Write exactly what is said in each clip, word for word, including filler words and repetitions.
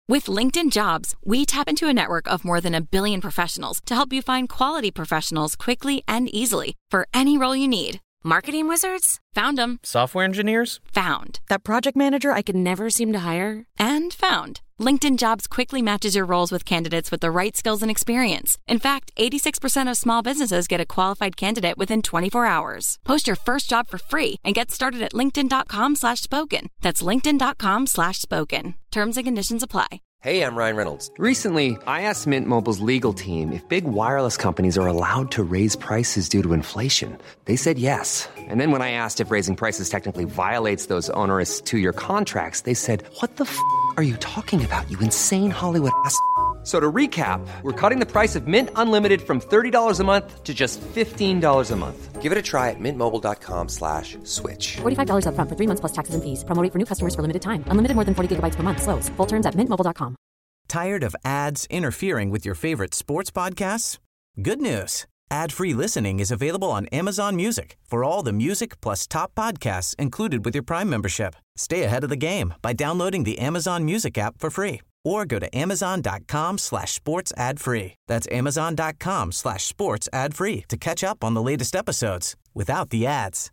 With LinkedIn Jobs, we tap into a network of more than a billion professionals to help you find quality professionals quickly and easily for any role you need. Marketing wizards? Found them. Software engineers? Found. That project manager I could never seem to hire? And found. LinkedIn Jobs quickly matches your roles with candidates with the right skills and experience. In fact, eighty-six percent of small businesses get a qualified candidate within twenty-four hours. Post your first job for free and get started at linkedin.com slash spoken. That's linkedin.com slash spoken. Terms and conditions apply. Hey, I'm Ryan Reynolds. Recently, I asked Mint Mobile's legal team if big wireless companies are allowed to raise prices due to inflation. They said yes. And then when I asked if raising prices technically violates those onerous two-year contracts, they said, what the f*** are you talking about, you insane Hollywood ass f- So to recap, we're cutting the price of Mint Unlimited from thirty dollars a month to just fifteen dollars a month. Give it a try at mintmobile.com slash switch. forty-five dollars up front for three months plus taxes and fees. Promo rate for new customers for limited time. Unlimited more than forty gigabytes per month. Slows full terms at mint mobile dot com. Tired of ads interfering with your favorite sports podcasts? Good news. Ad-free listening is available on Amazon Music for all the music plus top podcasts included with your Prime membership. Stay ahead of the game by downloading the Amazon Music app for free or go to amazon.com slash sports ad free. That's amazon.com slash sports ad free to catch up on the latest episodes without the ads.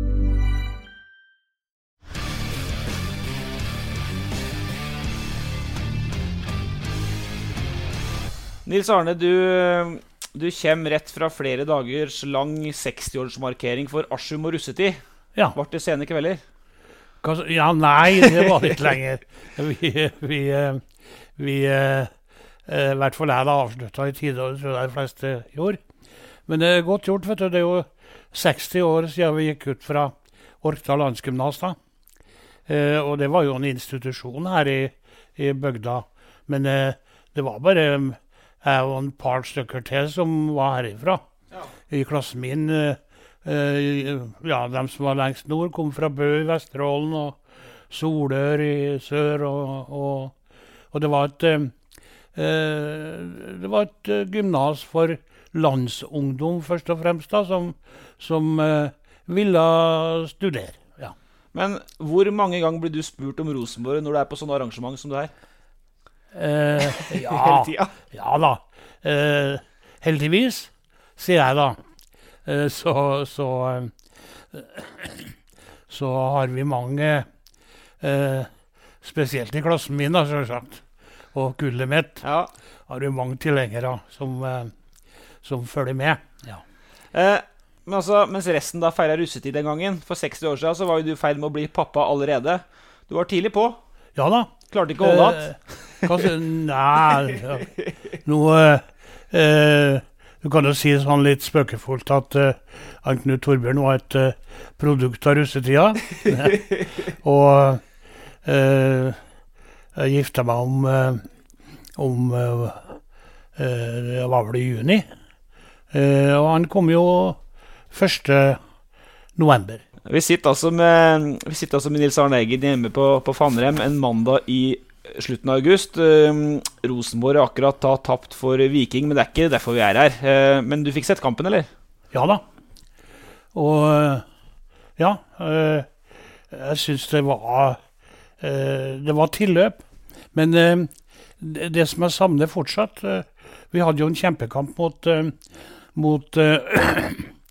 Nils Arne, du, du kommer rett fra flere dagers lang seksti-årsmarkering for Askim og russetid. Ja. Var det sene kvelder? Ja, nei, det var litt lenger. Vi, vi, vi i hvert fall jeg da avsluttet i tide, og det tror jeg de fleste gjorde. Men det er godt gjort, vet du. Det er jo seksti år siden vi gikk ut fra Orkdal Landsgymnas da. Og det var jo en institusjon her i, i bygda. Men det var bare jeg og en par stykker til som var herifra. Ja. I klassen min, ja, de som var lengst nord kom fra Bø i Vesterålen og Solør i sør. Og, og, og det var et, det var et gymnas for landsungdom først og fremst da, som, som ville studere. Ja. Men hvor mange ganger blir du spurt om Rosenborg når du er på sånne arrangement som du er? Eh, ja, ja da. Eh, heldigvis, sier jeg da. Eh, så, så, eh, så har vi mange, eh, spesielt i klassen min da, selvsagt, og gullet mitt, ja. Har vi mange tilhengere som, eh, som følger med. Ja. Eh, men altså, mens resten da feiret russetid den gangen, for seksti år siden, så var jo du feil med å bli pappa allerede. Du var tidlig på. Ja da. Klarte ikke å holde alt? Eh, Kanskje, nei, ja. Noe, eh, du kan jo si sånn litt spøkefullt at eh, Knut Torbjørn var et eh, produkt av russetida. Og eh, jeg giftet meg om, eh, om eh, det var vel i juni. Eh, og han kom jo første november. Vi sitter altså med, vi sitter altså med Nils Arne Eggen hjemme på, på Fannrem en mandag i slutten av august. Uh, Rosenborg har akkurat da tapt for Viking, men det er ikke derfor vi er her. Uh, men du fikk sett kampen, eller? Ja da. Og ja, uh, jeg synes det var uh, det var tilløp. Men uh, det, det som jeg savner fortsatt, uh, vi hadde jo en kjempekamp mot uh, mot uh,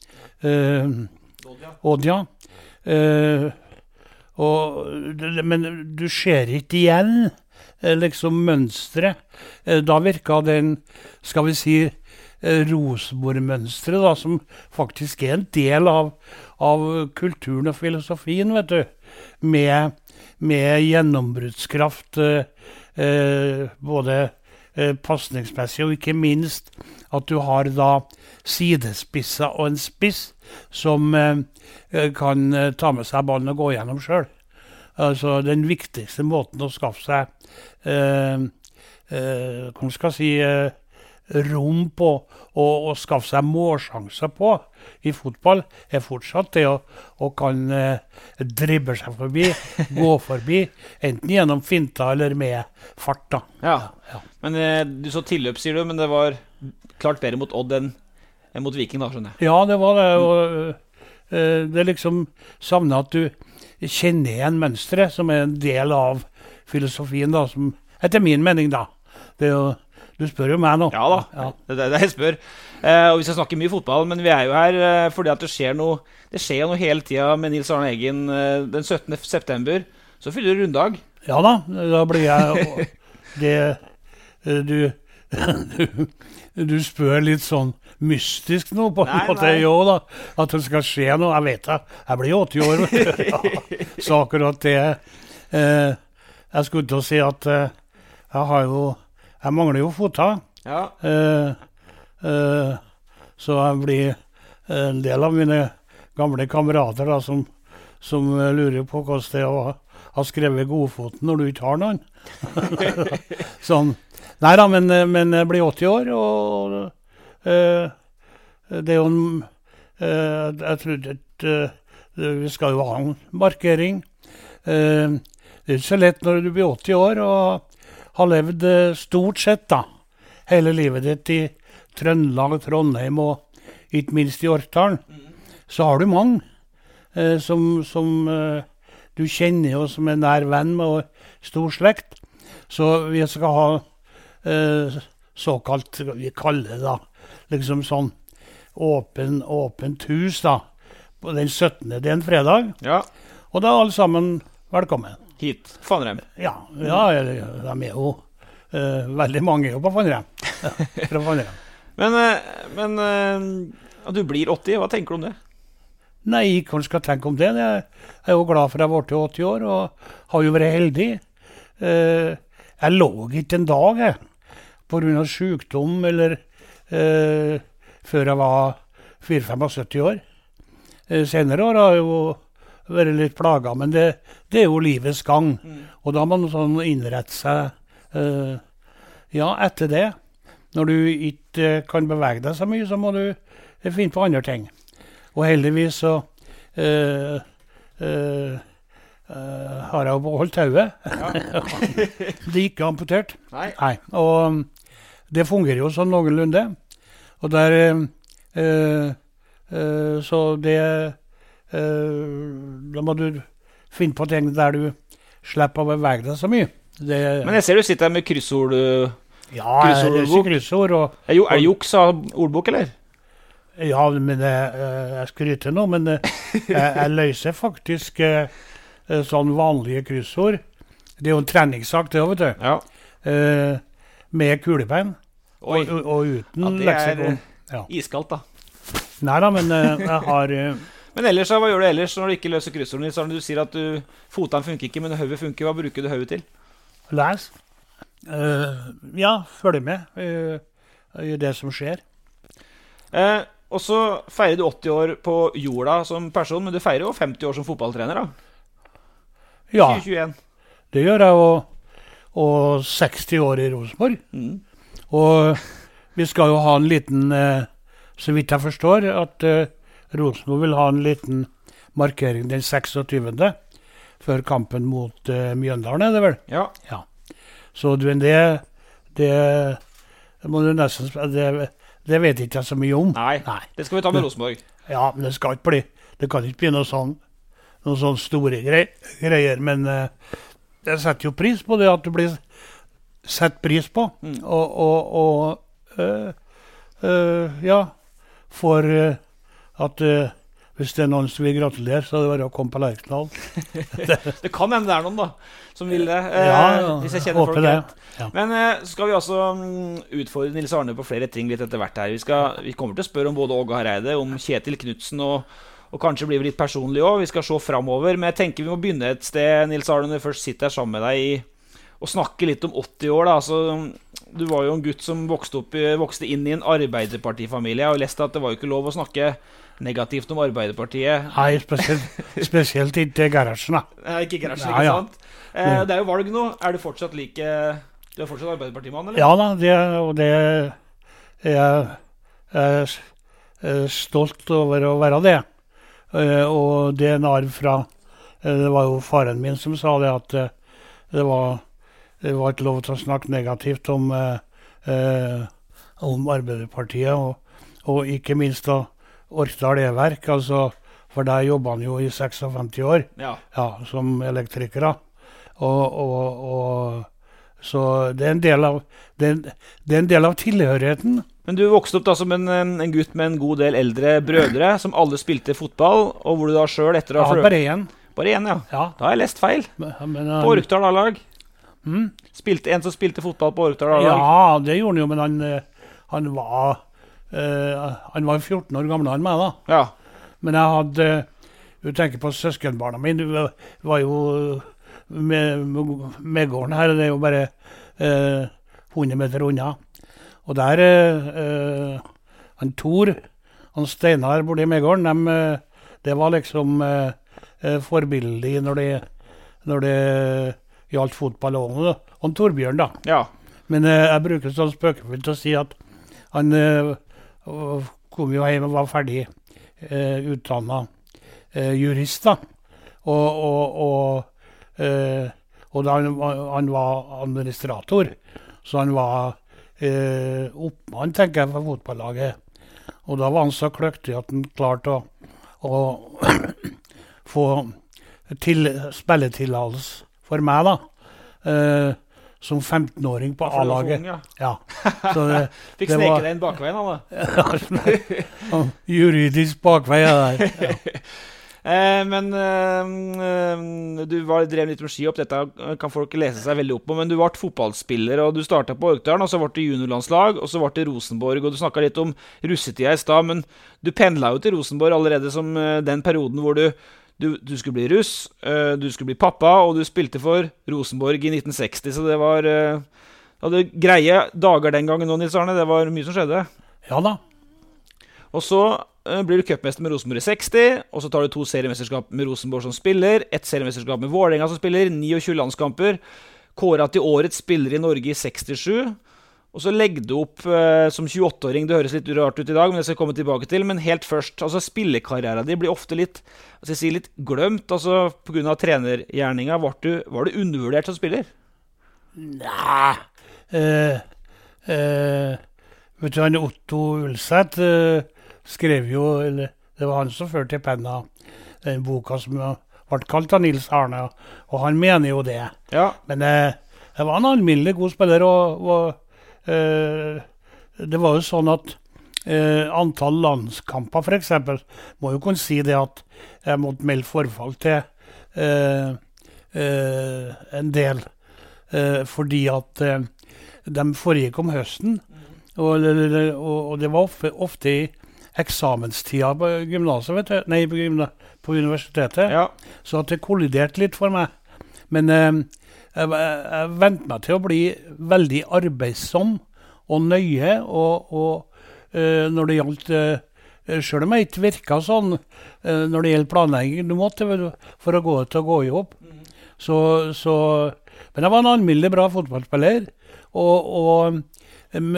uh, Oddja. Uh, og, men du ser ikke igjen eh, liksom mønstre. Eh, da virket den, skal vi si, eh, Rosenborg-mønstre da, som faktisk er en del av, av kulturen og filosofien, vet du. Med, med gjennombruddskraft, eh, eh, både eh, passningsmessig og ikke minst at du har da sidespisser og en spiss som eh, kan eh, ta med seg ballen og gå gjennom selv. Altså den viktigste måten å skaffe seg eh, eh, hva skal jeg si, eh, rom på og, og skaffe seg målsjanser på i fotball er fortsatt det å, å kan eh, dribbe seg forbi, gå forbi, enten gjennom finta eller med fart da. Ja, ja. Men eh, du så tilløp, sier du, men det var klart bedre mot Odd enn enn mot Viking da, skjønner jeg. Ja, det var det, og uh, det liksom savner at du kjenner igjen mønstre, som er en del av filosofien da, som etter min mening da. Det er jo, du spør jo meg nå. Ja da, Ja. det er det jeg spør. Eh, og vi skal snakke mye fotball, men vi er jo her eh, fordi at det skjer noe, det skjer jo noe hele tiden med Nils Arne Eggen. Eh, den syttende september, så fyller du runddag. Ja da, da blir jeg det, du, du, du spør litt sånn mystisk nå på en Nei, måte, nei. jo da, at det skal skje noe, jeg vet det, jeg blir åtti år, vet du. Ja, så akkurat det, eh, jeg skulle til å si at eh, jeg har jo, jeg mangler jo fota, Ja. eh, eh, så jeg blir en del av mine gamle kamerater da, som, som eh, lurer på hvordan det er å ha, ha skrevet godfoten når du ikke har noen. Sånn. Nei da, men, men jeg blir åtti år, og uh, det er jo en, uh, jeg tror at uh, vi skal jo ha en markering. Uh, det er ikke så lett når du blir åtti år, og har levd uh, stort sett da, hele livet ditt i Trøndelag, Trondheim, og ikke minst i Orkdalen. Så har du mange uh, som, som uh, du kjenner jo som en nær venn med og stor slekt. Så vi skal ha eh, såkalt, vi kaller det da, liksom sånn åpen, åpent hus da, på den syttende, det er en fredag. Ja, Og da er alle sammen velkommen. hit, Fannrem. Ja, ja de er jo, eh, veldig mange er jo på Fannrem. Ja, fra Fannrem. Men, eh, men eh, du blir åtti, hva tenker du om det? Nei, kanskje skal tenke om det. Jeg er jo glad for at jeg ble til åtti år, og har jo vært heldig. Eh, jeg lå ikke en dag, jeg, på grunn av sykdom, eller eh, før jeg var syttifire-femogsytti år. Eh, senere år har jeg jo vært litt plaget, men det, det er jo livets gang. Mm. Og da må man sånn innrette seg, eh, ja, etter det. Når du ikke kan bevege deg så mye, så må du finne på andre ting. Og heldigvis så uh, uh, uh, har jeg jo beholdt tauet. Ja. Det er ikke amputert. Nei. Nei. Og det fungerer jo sånn noenlunde. Og der, uh, uh, så det, uh, da må du finne på ting der du slipper å bevege deg så mye. Det, Men jeg ser du sitter her med kryssord. ja, jeg leser kryssord. Og, Er, jo, er det juks av ordbok, eller? Ja, men jeg, jeg skryter nå, men jeg, jeg løser faktisk eh, sånn vanlige kryssord. Det er jo en treningssak det, vet du. Ja. Eh, med kulepenn Oi. og, og, og uten Ja, det er leksikon. Ja. iskaldt, da. Nei da, men eh, jeg har eh, Men ellers, hva gjør du ellers når du ikke løser kryssordene? Så du sier at du, foten funker ikke, men høyet funker. Hva bruker du høyet til? les. Eh, ja, følg med eh, i det som skjer. Eh, og så feirer du åtti år på jorda som person, men du feirer jo femti år som fotballtrener, da. Ja, tjue tjueen. det gjør jeg, og, og seksti år i Rosenborg. Mm. Og vi skal jo ha en liten, eh, så vidt jeg forstår, at eh, Rosenborg vil ha en liten markering den seksogtyvende før kampen mot eh, Mjøndalen, er det vel? Ja. Ja. Så du, det, det, det må du nesten, det, det vet ikke jeg så mye om. Nei, Nei. det skal vi ta med Rosenborg. Ja, men det skal ikke bli, det kan ikke bli noe sånn, noen sånn store grei, greier, men eh, jeg setter jo pris på det at du blir sett pris på, Mm. og, og, og øh, øh, ja, for øh, at øh, hvis det er noen som vil gratulere, så er det bare å komme på Lerkendal. Det kan hende det er noen, da, som vil det. Eh, Ja, ja, hvis jeg kjenner håper folk det. rett. Ja. Men eh, så skal vi også mm, utfordre Nils Arne på flere ting litt etter hvert her. Vi, skal, vi kommer til å spørre om både Åge Hareide, om Kjetil Knutsen, og, og kanskje blir vi litt personlige også. Vi skal se fremover, men jeg tenker vi må begynne et sted, Nils Arne, når vi først sitter her sammen med deg i, og snakke litt om åtti år. Da. Altså, du var jo en gutt som vokste, opp, i- vokste inn i en Arbeiderpartifamilie. Jeg har jo lest at det var jo ikke lov å snakke negativt om Arbeiderpartiet. Nei, spesielt, spesielt ikke Gerhardsen, da. Eh, ikke Gerhardsen, Ja, ikke ja. sant? Eh, det er jo valg nå. Er du fortsatt like... Du er fortsatt Arbeiderpartimann, eller? Ja da, det, og det er jeg er er stolt over å være det. Eh, og det er en arv fra, eh, det var jo faren min som sa det, at eh, det var, det var ikke lov til å snakke negativt om, eh, eh, om Arbeiderpartiet, og, og ikke minst da Orkdal E-verk, altså, for der jobbet han jo i seksogfemti år, Ja. ja, som elektrikere. Og, og, og så det er en del av, det er, det er en del av tilhørigheten. Men du vokste opp da som en, en gutt med en god del eldre brødre, som alle spilte fotball, og hvor du da selv etter å ha... Ja, bare én. Bare én, ja. Ja. Da har jeg lest feil. Men, men, uh, på Orkdal A-lag. Mm? Spilte en som spilte fotball på Orkdal A-lag. Ja, det gjorde han jo, men han, han var uh, han var fjorten år gammel han med da. Ja. Men jeg hadde, du tenker på søskenbarna mine, du var jo med, med gården her, det er jo bare uh, hundre meter unna. Og der, uh, han Tor, han Steinar borte i Megården, de, uh, det var liksom uh, uh, forbillig når det, når det gjaldt fotball og, og Torbjørn da. Ja. Men uh, jeg bruker sånn spøkefullt å si at han uh, kom jo hjem og var ferdig uh, utdannet uh, jurist da. Og, og, og, uh, og da han, han var administrator, så han var uh, oppmann, tenker jeg, for fotballaget. Og da var han så kløktig at han klarte å, å få til, spilletillatelse for meg da, uh, som femten-åring på A-laget. Ja. Ja. Så det, fikk det sneke var, deg inn bakveien, han da. Juridisk bakvei der. Ja. eh, men eh, du var, drev litt med ski opp, dette kan folk lese seg veldig opp på, men du var fotballspiller, og du startet på Orkdalen, og så var det juniorlandslag, og så var det Rosenborg, og du snakket litt om russetida i sted, men du pendlet jo til Rosenborg allerede som uh, den perioden hvor du Du, du skulle bli russ, uh, du skulle bli pappa, og du spilte for Rosenborg i nitten seksti, så det var uh, hadde greie dager den gangen nå, Nils Arne. Det var mye som skjedde. Ja da. Og så uh, blir du cupmester med Rosenborg i seksti, og så tar du to seriemesterskap med Rosenborg som spiller, ett seriemesterskap med Vålerenga som spiller, tjueni landskamper, kåret til årets spiller i Norge i sekstisju, og så legger du opp uh, som tjueåtte-åring. Det høres litt rart ut i dag, men det skal jeg komme tilbake til. Men helt først, altså spillekarrieren din blir ofte litt, altså jeg sier litt glemt, altså på grunn av trenergjerninga. Var du, var du undervurdert som spiller? Nei. Uh, uh, vet du, han Otto Ulseth uh, skrev jo, eller det var han som førte til penna, den boka som ble kalt av Nils Arne, og han mener jo det. Ja. Men uh, jeg var en alminnelig god spiller, og... og Uh, det var jo sånn at uh, antall landskamper for eksempel, må jo kunne si det at jeg måtte melde forfall til uh, uh, en del uh, fordi at uh, de foregikk om høsten, og, og, og det var ofte, ofte i eksamenstida på gymnaset, vet du, nei, på, gymna, på universitetet, ja. Så at det kolliderte litt for meg, men uh, Jeg, jeg ventet meg til å bli veldig arbeidsom og nøye, og, og uh, når det gjaldt, uh, selv om jeg ikke virket sånn, uh, når det gjelder planlegging, du måtte for å gå til å gå i jobb. Mm. Så, så, men jeg var en alminnelig bra fotballspiller, og, og, um,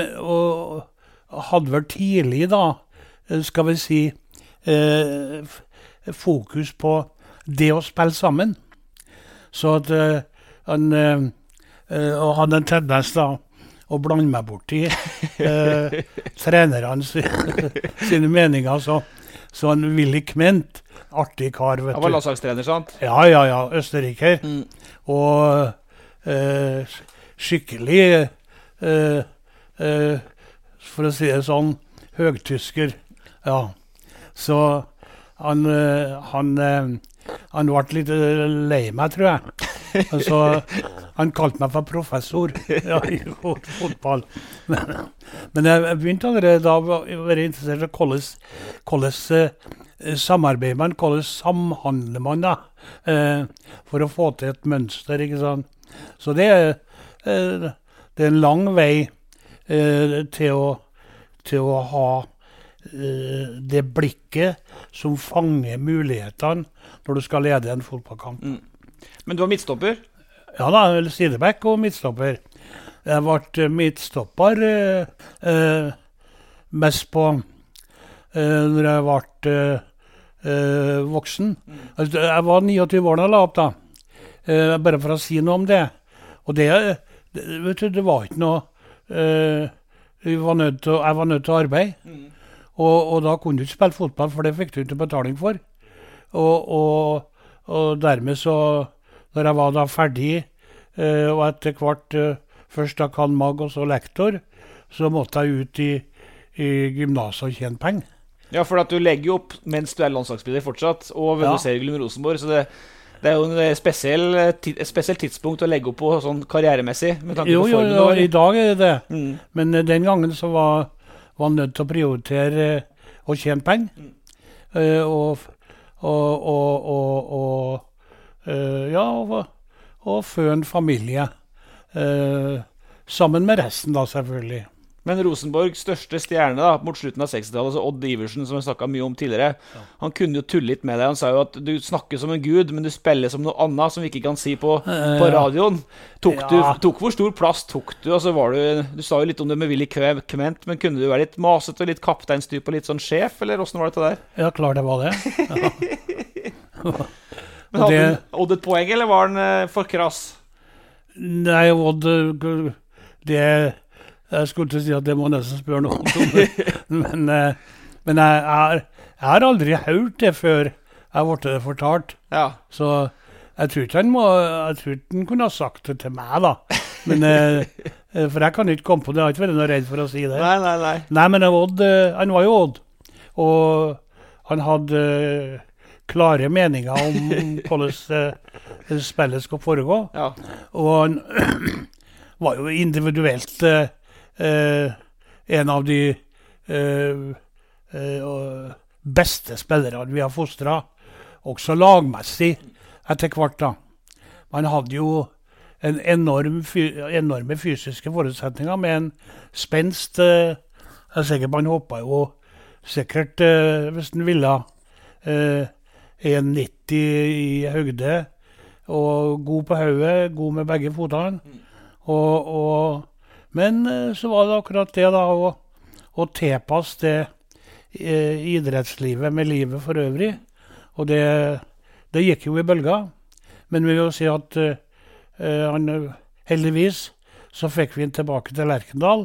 og hadde vel tidlig da, skal vi si, uh, fokus på det å spille sammen. Så at... Uh, Han øh, øh, hadde en tendens da å blande meg bort i øh, trenerne sine meninger, så, så han Willy Kment, artig kar, vet du. Han var landslagstrener, sant? Ja, ja, ja, østerriker. Mm. Og øh, skikkelig, øh, øh, for å si det sånn, høgtysker. Ja, så han, øh, han, øh, han ble litt lei meg, tror jeg. Altså, han kalte meg for professor ja, i fotball. Men, men jeg begynte allerede da å være interessert i hvordan, hvordan uh, samarbeider man, hvordan samhandler man da, uh, for å få til et mønster, ikke sant? Så det er, uh, det er en lang vei uh, til, å, til å ha uh, det blikket som fanger mulighetene når du skal lede en fotballkamp. Mm. Men du var midtstopper? Ja da, sideback og midtstopper. Jeg ble midtstopper eh, eh, mest på eh, når jeg ble eh, voksen. Mm. Altså, jeg var niogtyve år da jeg la opp da, eh, bare for å si noe om det. Og det, det, vet du, det var ikke noe, eh, jeg, var nødt til, jeg var nødt til å arbeide. Mm. Og, og da kunne du ikke spille fotball, for det fikk du ikke betaling for. Og, og, og dermed så... Når jeg var da ferdig, uh, og etter hvert uh, først da kan mag og så lektor, så måtte jeg ut i, i gymnaset og tjene penger. Ja, for at du legger jo opp mens du er landslagsspiller fortsatt, og vinner Ja. seriegull med Rosenborg, så det, det er jo en spesiell, ti- et spesielt tidspunkt å legge opp på sånn karrieremessig, med tanke Jo, på jo, formen. ja, og- i dag er det det. Mm. Men eh, den gangen så var, var han nødt til å prioritere eh, å tjene penger. Eh, og, og, og, og, og eh, ja, og, og fø en familie. Eh, sammen med resten da, selvfølgelig. Men Rosenborgs største stjerne da, mot slutten av sekstitallet, altså Odd Iversen, som vi snakket mye om tidligere, han kunne jo tulle litt med deg. Han sa jo at du snakker som en gud, men du spiller som noe annet som vi ikke kan si på, på radioen. Tok, du, Ja. tok hvor stor plass tok du? Altså var du, du sa jo litt om det med Willy Kve- Kement, men kunne du være litt maset og litt kapteinstyp og litt sånn sjef, eller hvordan var det til der? Ja, klart det var det. Ja. Men Og hadde det- Odd et poeng, eller var han eh, for krass? Nei, Odd, eh, det jeg skulle til å si at det må nesten spørre noen om. Men, eh, men jeg, jeg, har, jeg har aldri hørt det før jeg ble det fortalt. Ja. Så jeg tror ikke han må, jeg tror ikke han kunne ha sagt det til meg da. Men, eh, eh, for jeg kan ikke komme på det, jeg har ikke vært noe redd for å si det. Nei, nei, nei. Nei, men Odd, eh, han var jo Odd. Og han hadde eh, klare meninger om hvordan eh, spillet skal foregå. Ja. Og han var jo individuelt eh, eh, en av de eh, eh, beste spillerne vi har fostret, også lagmessig etter hvert da. Man hadde jo en enorm, enorme fysiske forutsetninger med en spenst. Eh, jeg er sikker man hoppet jo sikkert, eh, hvis den ville, eh, en nitti i høyde, og god på hodet, god med begge fotene. Og, og, men eh, så var det akkurat det da, å, å tilpasse det eh, idrettslivet med livet for øvrig. Og det, det gikk jo i bølger. Men vi vil jo si at eh, han, heldigvis så fikk vi han tilbake til Lerkendal.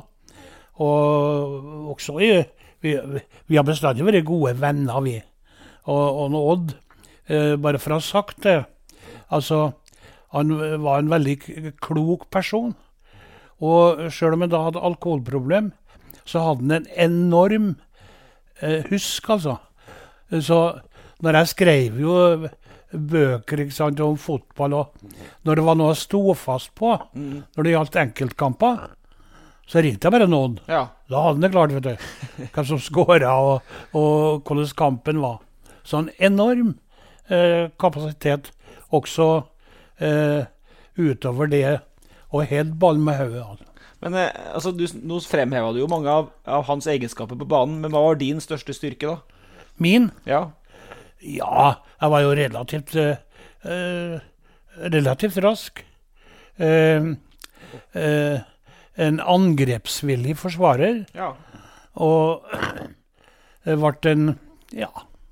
Og også i, vi, vi har bestandig vært gode venner, vi. Og, og nå Odd, eh, bare for å ha sagt det, altså, han var en veldig k- klok person. Og selv om han da hadde alkoholproblem, så hadde han en enorm eh, husk, altså. Så når jeg skrev jo bøker, ikke sant, om fotball, og når det var noe å stå fast på, når det gjaldt enkeltkamper, så ringte jeg bare noen. Ja. Da hadde han det klart, vet du. Hva som skåret, og, og hvordan kampen var. Så en enorm eh, kapasitet, også eh, utover det, og helt ball med hodet. Altså. Men eh, altså, du, nå fremhevet du jo mange av, av hans egenskaper på banen, men hva var din største styrke da? Min? Ja. Ja, jeg var jo relativt, eh, eh, relativt rask. Eh, eh, en angrepsvillig forsvarer, Ja. og det ble en, ja,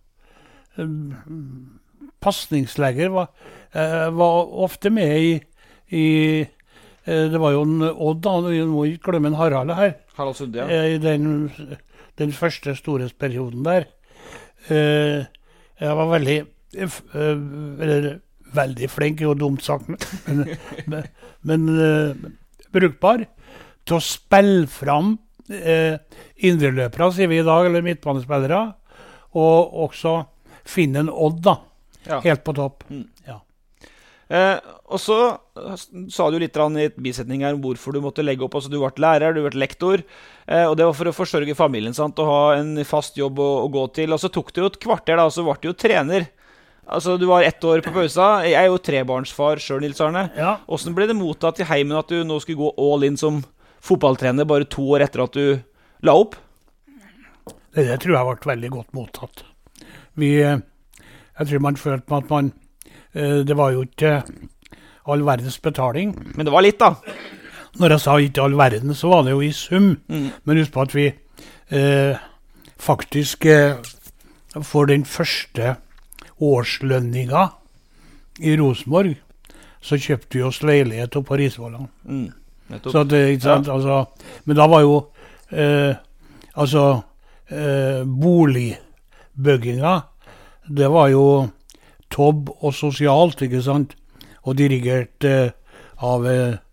pasningslegger var, eh, var ofte med i, i eh, det var jo en Odd, da, vi må ikke glemme en Harald her, Harald Sunde, ja. eh, i den, den første store perioden der. Eh, jeg var veldig, eh, f- eh, eller, veldig flink, jo dumt sagt, men, men, men eh, brukbar til å spille fram eh, indreløpere, sier vi i dag, eller midtbanespillere, og også finne en Odd, da, Ja. helt på topp. Ja. Eh, og så sa du litt grann i et bisetning her om hvorfor du måtte legge opp. Altså, du ble lærer, du ble lektor, eh, og det var for å forsørge familien, sant, og ha en fast jobb å, å gå til. Og så tok det jo et kvarter, da, og så ble du jo trener. Altså, du var ett år på pausa. Jeg er jo trebarnsfar selv, Nils Arne. Ja. Hvordan ble det mottatt i heimen at du nå skulle gå all in som fotballtrener bare to år etter at du la opp? Det, det tror jeg ble veldig godt mottatt. Vi, eh, jeg tror man følte på at man, eh, det var jo ikke all verdens betaling. Men det var litt, da. Når jeg sa ikke all verden, så var det jo i sum. Men husk på at vi eh, faktisk eh, for den første årslønninga i Rosenborg, så kjøpte vi oss leilighet oppe på Risvollan. Mm, nettopp. Så det, ikke sant, altså, men da var jo eh, altså eh, boligbygginga, det var jo tobb og sosialt, ikke sant, og dirigert eh, av eh,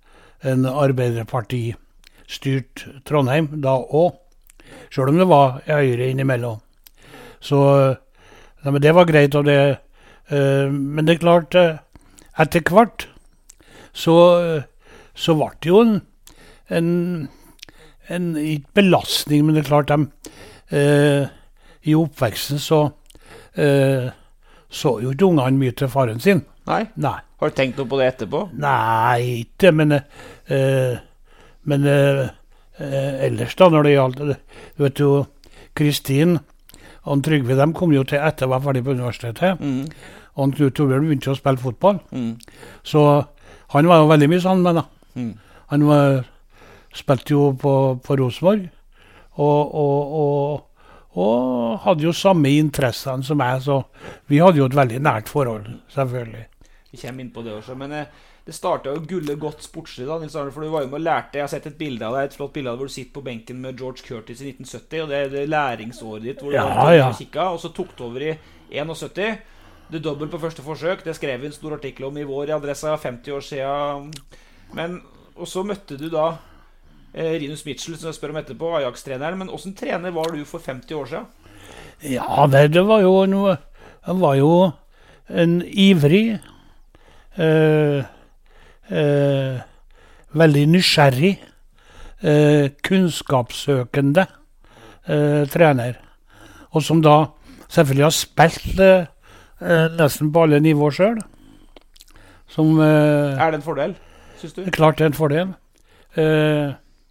en arbeiderparti-styrt Trondheim da også, selv om det var Høyre innimellom. Så ja, men det var greit, og det, uh, men det er klart, uh, etter hvert, så, uh, så ble det jo en, en, en ikke belastning, men det er klart, de, uh, i oppveksten så uh, så jo ikke ungene mye til faren sin. Nei? Nei. Har du tenkt noe på det etterpå? Nei, ikke, men, uh, men uh, uh, ellers da, når det gjaldt, du vet jo, Kristin og Trygve, de kom jo til etter å være ferdig på universitetet, mm. og Knut Torbjørn begynte å spille fotball, mm. så han var jo veldig mye sammen med da. Mm. Han var, spilte jo på, på Rosenborg, og, og, og, og hadde jo samme interessene som jeg, så vi hadde jo et veldig nært forhold, selvfølgelig. Vi kommer inn på det også, men eh, det startet jo gullet godt sportslig da, Nils Arne, for du var jo med og lærte. Jeg har sett et bilde av deg, et flott bilde av deg hvor du sitter på benken med George Curtis i nitten sytti, og det er det læringsåret ditt hvor du ja, var ja. og kikket, og så tok du over i syttien. Du dobbelt på første forsøk, det skrev vi en stor artikkel om i vår i Adressa, femti år siden. Men, og så møtte du da eh, Rinus Mitchell, som jeg spør om etterpå, Ajax-treneren, men hvordan trener var du for femti år siden? Ja, det, det var jo noe, han var jo en ivrig, eh, Eh, veldig nysgjerrig, eh, kunnskapssøkende eh, trener, og som da selvfølgelig har spilt eh, nesten på alle nivåer selv. Som, eh, er det en fordel, synes du? Klart det er en fordel. Eh,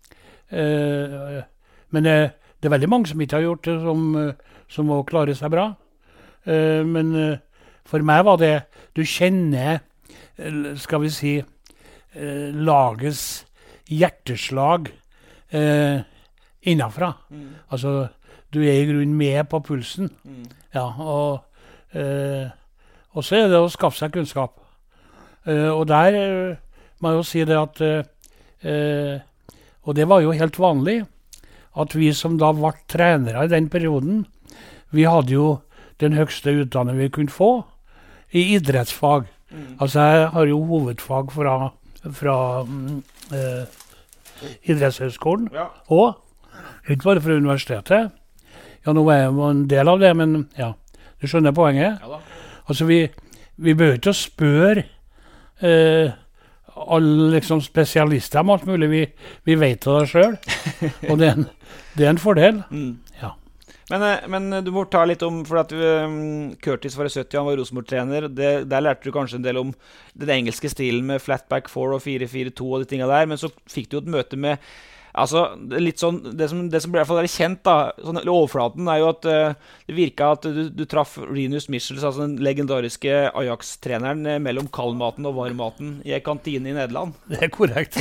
eh, men eh, det er veldig mange som ikke har gjort det, som, som må klare seg bra. Eh, men eh, for meg var det, du kjenner, skal vi si, Eh, lagets hjerteslag eh, innafra. Mm. Altså, du er i grunnen med på pulsen. Mm. Ja, og, eh, og så er det å skaffe seg kunnskap. Eh, og der eh, må jeg jo si det at, eh, og det var jo helt vanlig, at vi som da var trenere i den perioden, vi hadde jo den høyeste utdanningen vi kunne få i idrettsfag. Mm. Altså, jeg har jo hovedfag fra fra um, eh, idrettshøyskolen, ja. Og ikke bare fra universitetet. Ja, nå er jeg en del av det, men ja, du skjønner poenget. Ja, altså, vi, vi bør ikke spørre eh, alle liksom, spesialister om alt mulig. Vi, vi vet det selv, og det er en, det er en fordel. Mm. Ja. Men, men du må ta litt om, for at um, Curtis var i sytti, han var Rosenborg-trener, der lærte du kanskje en del om den engelske stilen med flatback four og fire fire to og de tingene der, men så fikk du jo et møte med, altså, litt sånn, det som, det som ble i hvert fall kjent da, sånn overflaten er jo at uh, det virket at du, du traff Rinus Mitchell, altså den legendariske Ajax-treneren, uh, mellom kaldmaten og varmmaten i en kantine i Nederland. Det er korrekt.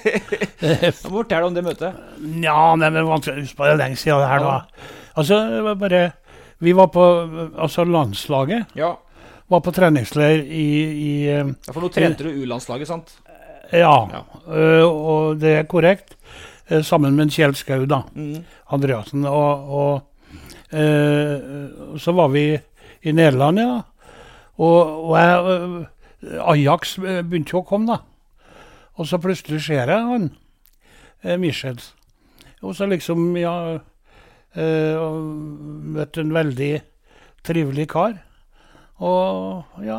Hvor forteller du om det møtet? Ja, nei, men vanskelig, husk på det lenge siden det her da. Altså, det var bare, vi var på, altså landslaget, ja. Var på treningsleir i... i ja, for nå trente du U-landslaget, sant? Ja, ja. Uh, og det er korrekt. Uh, sammen med Kjell Skau, da, mm. Andreasen. Og, og uh, så var vi i Nederland, ja. Og, og jeg, uh, Ajax begynte jo å komme, da. Og så plutselig ser jeg han, uh, Michels. Og så liksom, ja... Uh, og møtte en veldig trivelig kar, og ja,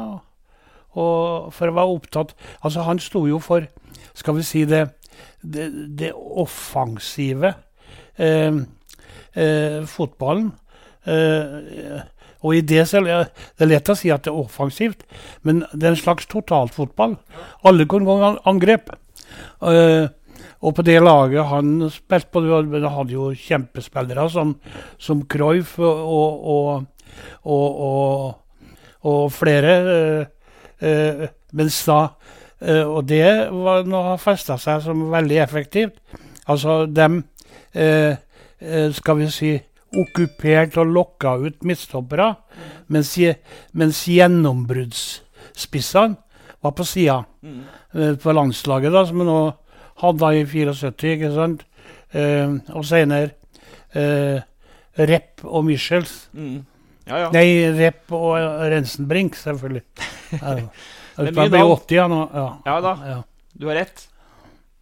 og for å være opptatt, altså han sto jo for, skal vi si det, det, det offensive uh, uh, fotballen, uh, og i det selv, det er lett å si at det er offensivt, men det er en slags totalfotball, alle kan gå angrep, uh, og på det laget han spilte på, det hadde jo kjempespillere som, som Cruyff og, og, og, og, og flere, øh, øh, mens da, øh, og det var noe har festet seg som veldig effektivt. Altså, dem, øh, skal vi si, okkupert og lokket ut midtstoppere, mens, mens gjennombruddsspissene var på siden, mm. øh, på landslaget da, som nå hadde i syttifire, ikke sant? Eh, og senere eh, Repp og Michels. Mm. Ja, ja. Nei, Repp og Rensenbrink, selvfølgelig. Ja, det ble åtti, ja, nå. Ja. Ja da, ja. Du har rett.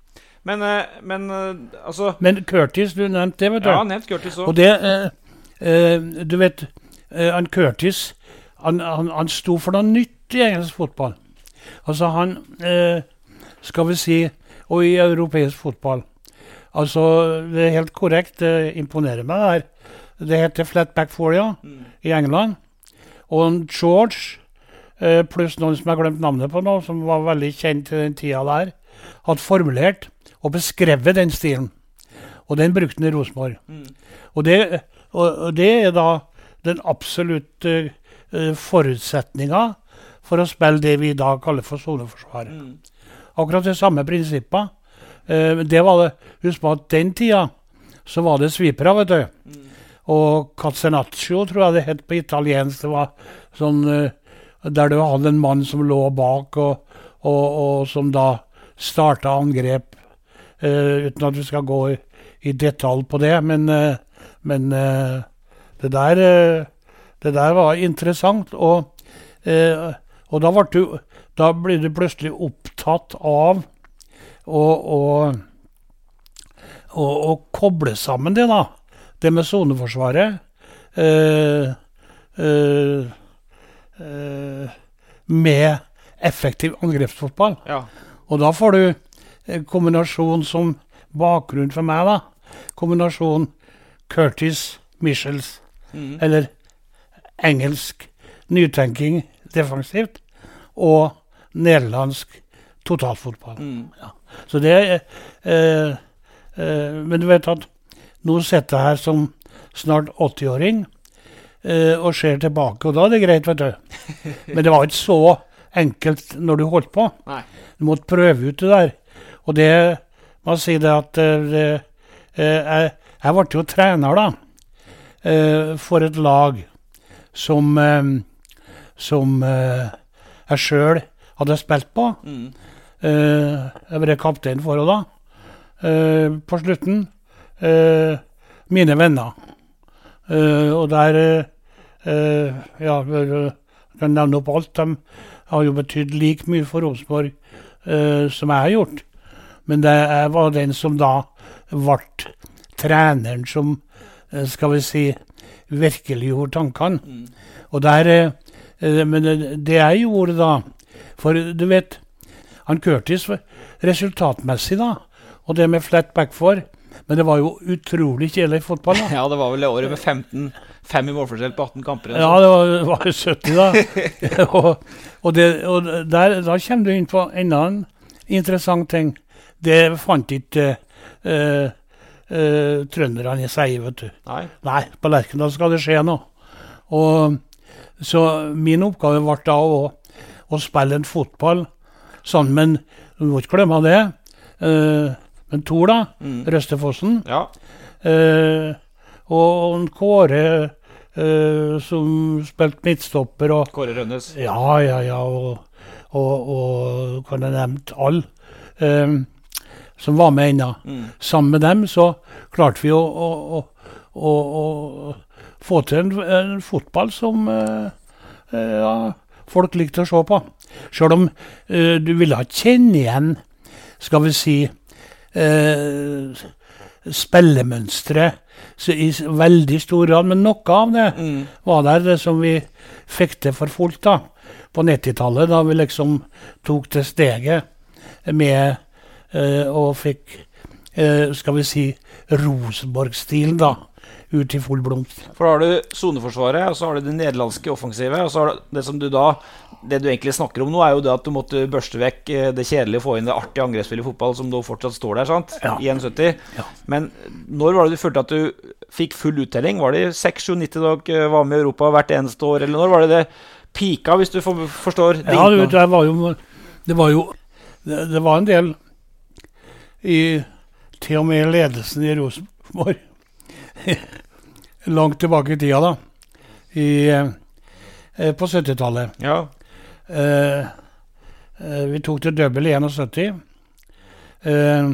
Men, eh, men eh, altså... Men Curtis, du nevnte det, vet du. Ja, han nevnt Curtis også. Og det, eh, eh, du vet, eh, han Curtis, han, han, han sto for noe nytt i engelsk fotball. Altså han, eh, skal vi si, og i europeisk fotball. Altså, det er helt korrekt, det imponerer meg der. Det heter flat back four, ja, mm. i England. Og George, eh, pluss noen som jeg har glemt navnet på nå, som var veldig kjent i den tida der, hadde formulert og beskrevet den stilen. Og den brukte den i Rosenborg. Mm. Og, det, og, og det er da den absolutte uh, forutsetningen for å spille det vi i dag kaller for soneforsvar. Mm. Akkurat det samme prinsippet. Uh, det var det, husk på at den tida så var det svipere, vet du. Mm. Og Catenaccio, tror jeg det het på italiensk. Det var sånn uh, der du hadde en mann som lå bak, og, og, og som da startet angrep, uh, uten at vi skal gå i, i detalj på det. Men, uh, men uh, det, der, uh, det der var interessant. Og, uh, og da, ble du, da ble du plutselig opptatt av å, å, å, å koble sammen det da. Det med soneforsvaret, øh, øh, øh, med effektiv angrepsfotball. Ja. Og da får du en kombinasjon som bakgrunn for meg da. Kombinasjon Curtis Michels, mm. eller engelsk nytenking defensivt, og nederlandsk totalfotball. Mm. Ja. Så det er, øh, øh, men du vet at nå sitter jeg her som snart åtti-åring eh, og ser tilbake, og da er det greit, vet du. Men det var ikke så enkelt når du holdt på. Nei. Du måtte prøve ut det der. Og det, man sier det at eh, jeg, jeg ble jo trener da, eh, for et lag som, eh, som eh, jeg selv hadde spilt på. Mm. Eh, jeg var kaptein for det da, eh, på slutten. Uh, mine venner. Uh, og der, uh, ja, jeg kan nevne opp alt. De har jo betydd like mye for Rosenborg uh, som jeg har gjort. Men det var den som da ble treneren som, uh, skal vi si, virkelig gjorde tankene. Mm. Og der, uh, men det, det jeg gjorde da, for du vet, han Curtis resultatmessig da, og det med flat back for, men det var jo utrolig kjedelig i fotball da. Ja, det var vel det året med femten, fem i målforskjell på atten kamper. Ja, det var, det var sytti da. og og, det, og der, da kommer du inn på enda en interessant ting. Det fant ikke uh, uh, trønderne i seg, vet du. Nei. Nei, på Lerkendal skal det skje noe. Og så min oppgave var da å, å spille en fotball sånn, men du må ikke glemme det. Uh, Men Tor da, mm. Røstefossen, ja. eh, og en Kåre eh, som spilte midtstopper. Og, Kåre Rønnes. Ja, ja, ja, og, og, og kan jeg nevnt alle eh, som var med ennå. Mm. Sammen med dem så klarte vi å, å, å, å, å få til en, en fotball som eh, ja, folk likte å se på. Selv om eh, du ville ha kjenne igjen, skal vi si, Uh, spillemønstre i veldig stor grad, men noe av det mm. var der det som vi fikk til for folk da, på nittitallet, da vi liksom tok det steget med uh, og fikk, uh, skal vi si, Rosenborg-stilen da, ut i full blomst. For da har du soneforsvaret, og så har du det nederlandske offensive, og så har du det som du da, det du egentlig snakker om nå, er jo det at du måtte børste vekk det kjedelige, få inn det artige angrepsspillet i fotball, som da fortsatt står der, sant? Ja. I sytti. Ja. Men når var det du følte at du fikk full uttelling? Var det seks sju nitti da dere var med i Europa hvert eneste år, eller når var det det pika, hvis du for, forstår? Det ja, du vet, det var jo, det var jo, det, det var en del i, til og med ledelsen i Rosenborg, langt tilbake i tida da, i, eh, på syttitallet. Ja. Eh, eh, vi tok til double i sytti, eh,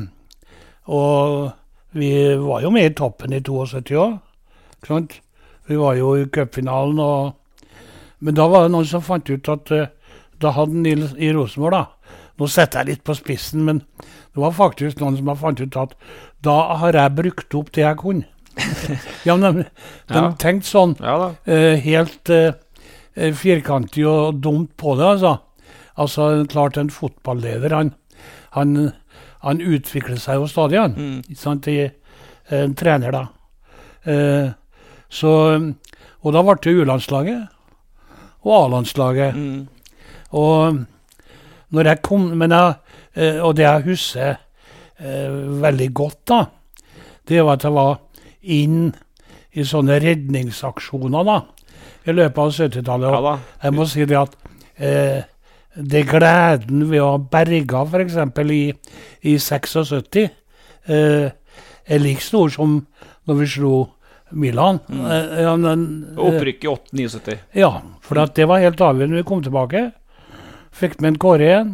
og vi var jo med i toppen i sytti år, ikke sant? Vi var jo i cupfinalen, og, men da var det noen som fant ut at uh, da hadde Nils i Rosenborg da, nå setter jeg litt på spissen, men det var faktisk noen som har fant ut at da har jeg brukt opp det jeg kunne. Ja, men de, de Ja. tenkte sånn, Ja da. eh, helt eh, firkantig og dumt på det, altså. Altså, klart en fotballleder, han, han, han utvikler seg jo stadig, han. Mm. Ikke sant, i, en trener da. Eh, så, og da ble det U-landslaget og A-landslaget. Mm. Og når jeg kom, men jeg, eh, og det jeg husker eh, veldig godt da, det var at jeg var inn i sånne redningsaksjoner da, i løpet av syttitallet. Ja da. Og jeg må si det at eh, det gleden ved å ha berga for eksempel i, i syttiseks, eh, er like stor som når vi slo Milan. Mm. Eh, ja, men, eh, Opprykk i åtte syttini. ja, for at det var helt avgjørende når vi kom tilbake. Fikk med en Kåre igjen.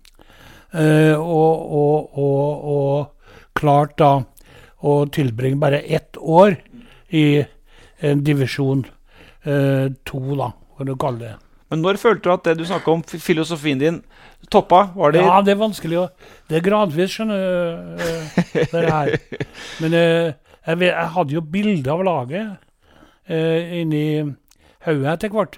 Eh, og, og, og, og klart da å tilbringe bare ett år i en divisjon eh, to, da, hva du kaller det. Men når følte du at det du snakket om, f- filosofien din, toppa? Var det Ja, det er vanskelig å... Det er gradvis, skjønner du, eh, det her. Men eh, jeg, vet, jeg hadde jo bilder av laget eh, inni hodet etter hvert.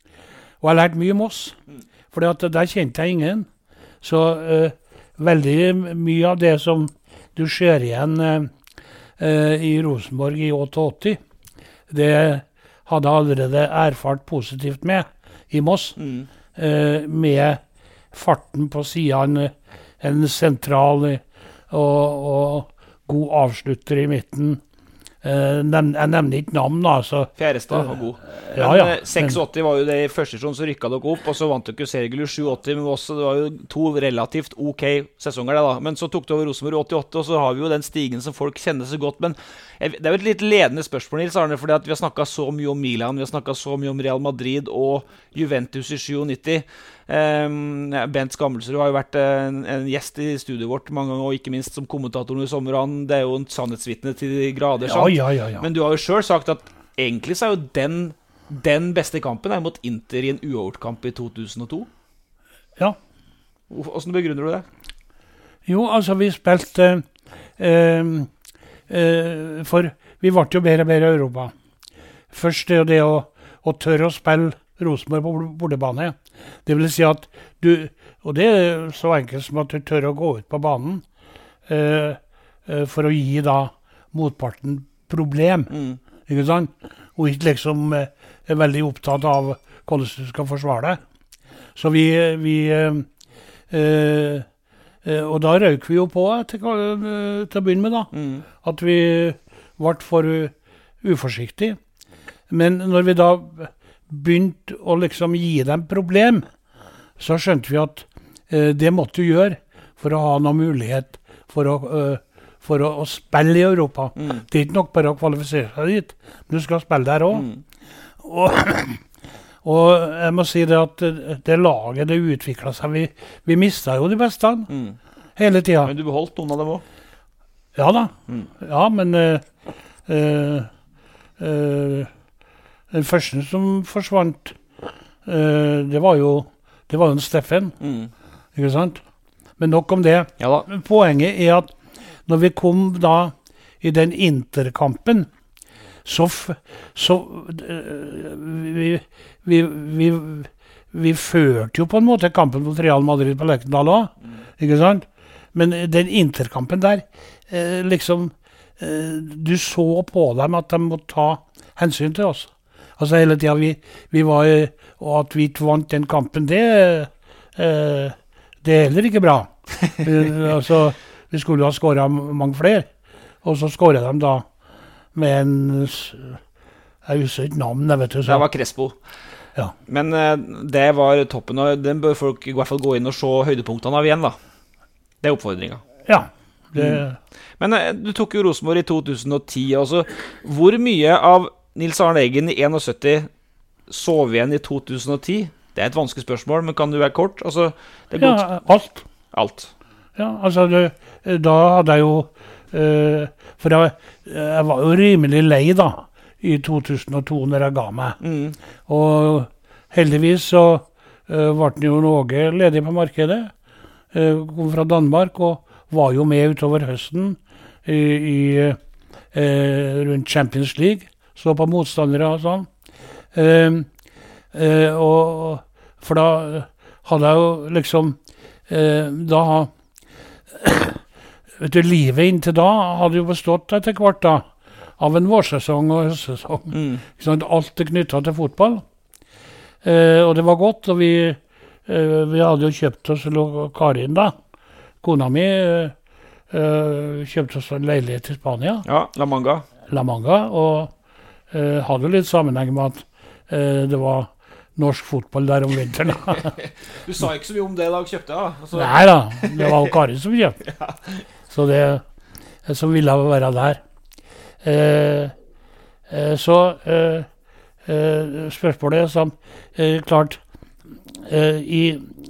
Og jeg lærte mye om oss. For der kjente jeg ingen. Så eh, veldig mye av det som du ser igjen eh, eh, i Rosenborg i åttiåtte, det hadde jeg allerede erfart positivt med i Moss. Mm. Eh, med farten på siden, en sentral eh, og, og god avslutter i midten. Eh, nem, jeg nevner ikke navn, da. Så, Fjærestad var god. Ja, Men ja. eh, åttiseks var jo det i første sesjon, så rykka dere opp, og så vant dere seriegull i åttisju, men også, det var jo to relativt ok sesonger det da. Men så tok det over Rosenborg i åttiåtte, og så har vi jo den stigen som folk kjenner så godt. Men jeg, det er jo et litt ledende spørsmål, Nils Arne, fordi at vi har snakket så mye om Milan, vi har snakket så mye om Real Madrid og Juventus i nittisju. Um, Bent Skammelsrud har jo vært en, en gjest i studioet vårt mange ganger, og ikke minst som kommentator i sommer. Han, det er jo en sannhetsvitne til de grader. ja, sant? ja, ja, ja. Men du har jo selv sagt at egentlig så er jo den, den beste kampen er mot Inter i en uavgjort-kamp i to tusen og to. ja. Hvordan begrunner du det? Jo, altså vi spilte eh, eh, For vi ble jo bedre og bedre i Europa. Først det, det å, å tørre å spille Rosenborg på bortebane. Det vil si at du, og det er så enkelt som at du tør å gå ut på banen eh, eh, for å gi da motparten problem. Mm. Ikke sant? Og ikke liksom eh, er veldig opptatt av hvordan du skal forsvare deg. Så vi, vi eh, eh, eh, og da røyk vi jo på til, eh, til å begynne med da. Mm. At vi ble for u- uforsiktige. Men når vi da begynte å liksom gi dem problem, så skjønte vi at eh, det måtte vi gjøre for å ha noen mulighet for å, eh, for å, å spille i Europa. Mm. Det er ikke nok bare å kvalifisere seg dit, men du skal spille der også. Mm. Og, og jeg må si det at det, det laget, det utviklet seg. Vi, vi mistet jo de beste Mm. hele tiden. Men du beholdt noen av dem også? Ja da. Mm. Ja, men eh, eh, eh, den første som forsvant, eh, det var jo det var jo en Steffen, Mm. ikke sant? Men nok om det. Ja da. Men poenget er at når vi kom da i den interkampen, så, f så øh, vi, vi, vi, vi førte jo på en måte kampen mot Real Madrid på Lerkendal også, Mm. ikke sant? Men den interkampen der, eh, liksom, eh, du så på dem at de måtte ta hensyn til oss. Altså hele tiden vi, vi var, og at vi ikke vant den kampen, det, eh, det er heller ikke bra. Eh, altså, vi skulle jo ha skåret mange flere, og så skåret de da med en, s- jeg husker ikke navn, jeg vet du. Det var Crespo. Ja. Men eh, det var toppen, og den bør folk i hvert fall gå inn og se høydepunktene av igjen da. Det er oppfordringen. Ja, det, Men eh, du tok jo Rosenborg i to tusen og ti, altså. Hvor mye av Nils Arne Eggen i syttién sov igjen i to tusen og ti? Det er et vanskelig spørsmål, men kan du være kort? Altså, det er godt. ja, alt. Alt. Ja, altså, det, da hadde jeg jo, eh, for jeg, jeg var jo rimelig lei da, i to tusen og to når jeg ga meg. Mm. Og heldigvis så uh, ble den jo noe ledig på markedet. eh, kom fra Danmark og var jo med utover høsten i, i eh, rundt Champions League, så på motstandere og sånn. Eh, eh, og for da hadde jeg jo liksom eh, da vet du, livet inntil da hadde jo bestått etter hvert da av en vårsesong og høstsesong. Mm. Sånn, alt er knyttet til fotball. Eh, og det var godt, og vi, eh, vi hadde jo kjøpt oss, eller Karin da, kona mi, eh, kjøpte oss en leilighet i Spania. Ja, La Manga. La Manga, og eh, hadde jo litt sammenheng med at eh, det var norsk fotball der om vinteren. Du sa ikke så mye om det da du kjøpte, da? Altså... Nei da, det var jo Karin som kjøpte. Ja. Så det, som ville være der. Eh, eh, så eh, eh, spørsmålet er som eh, klart eh, i,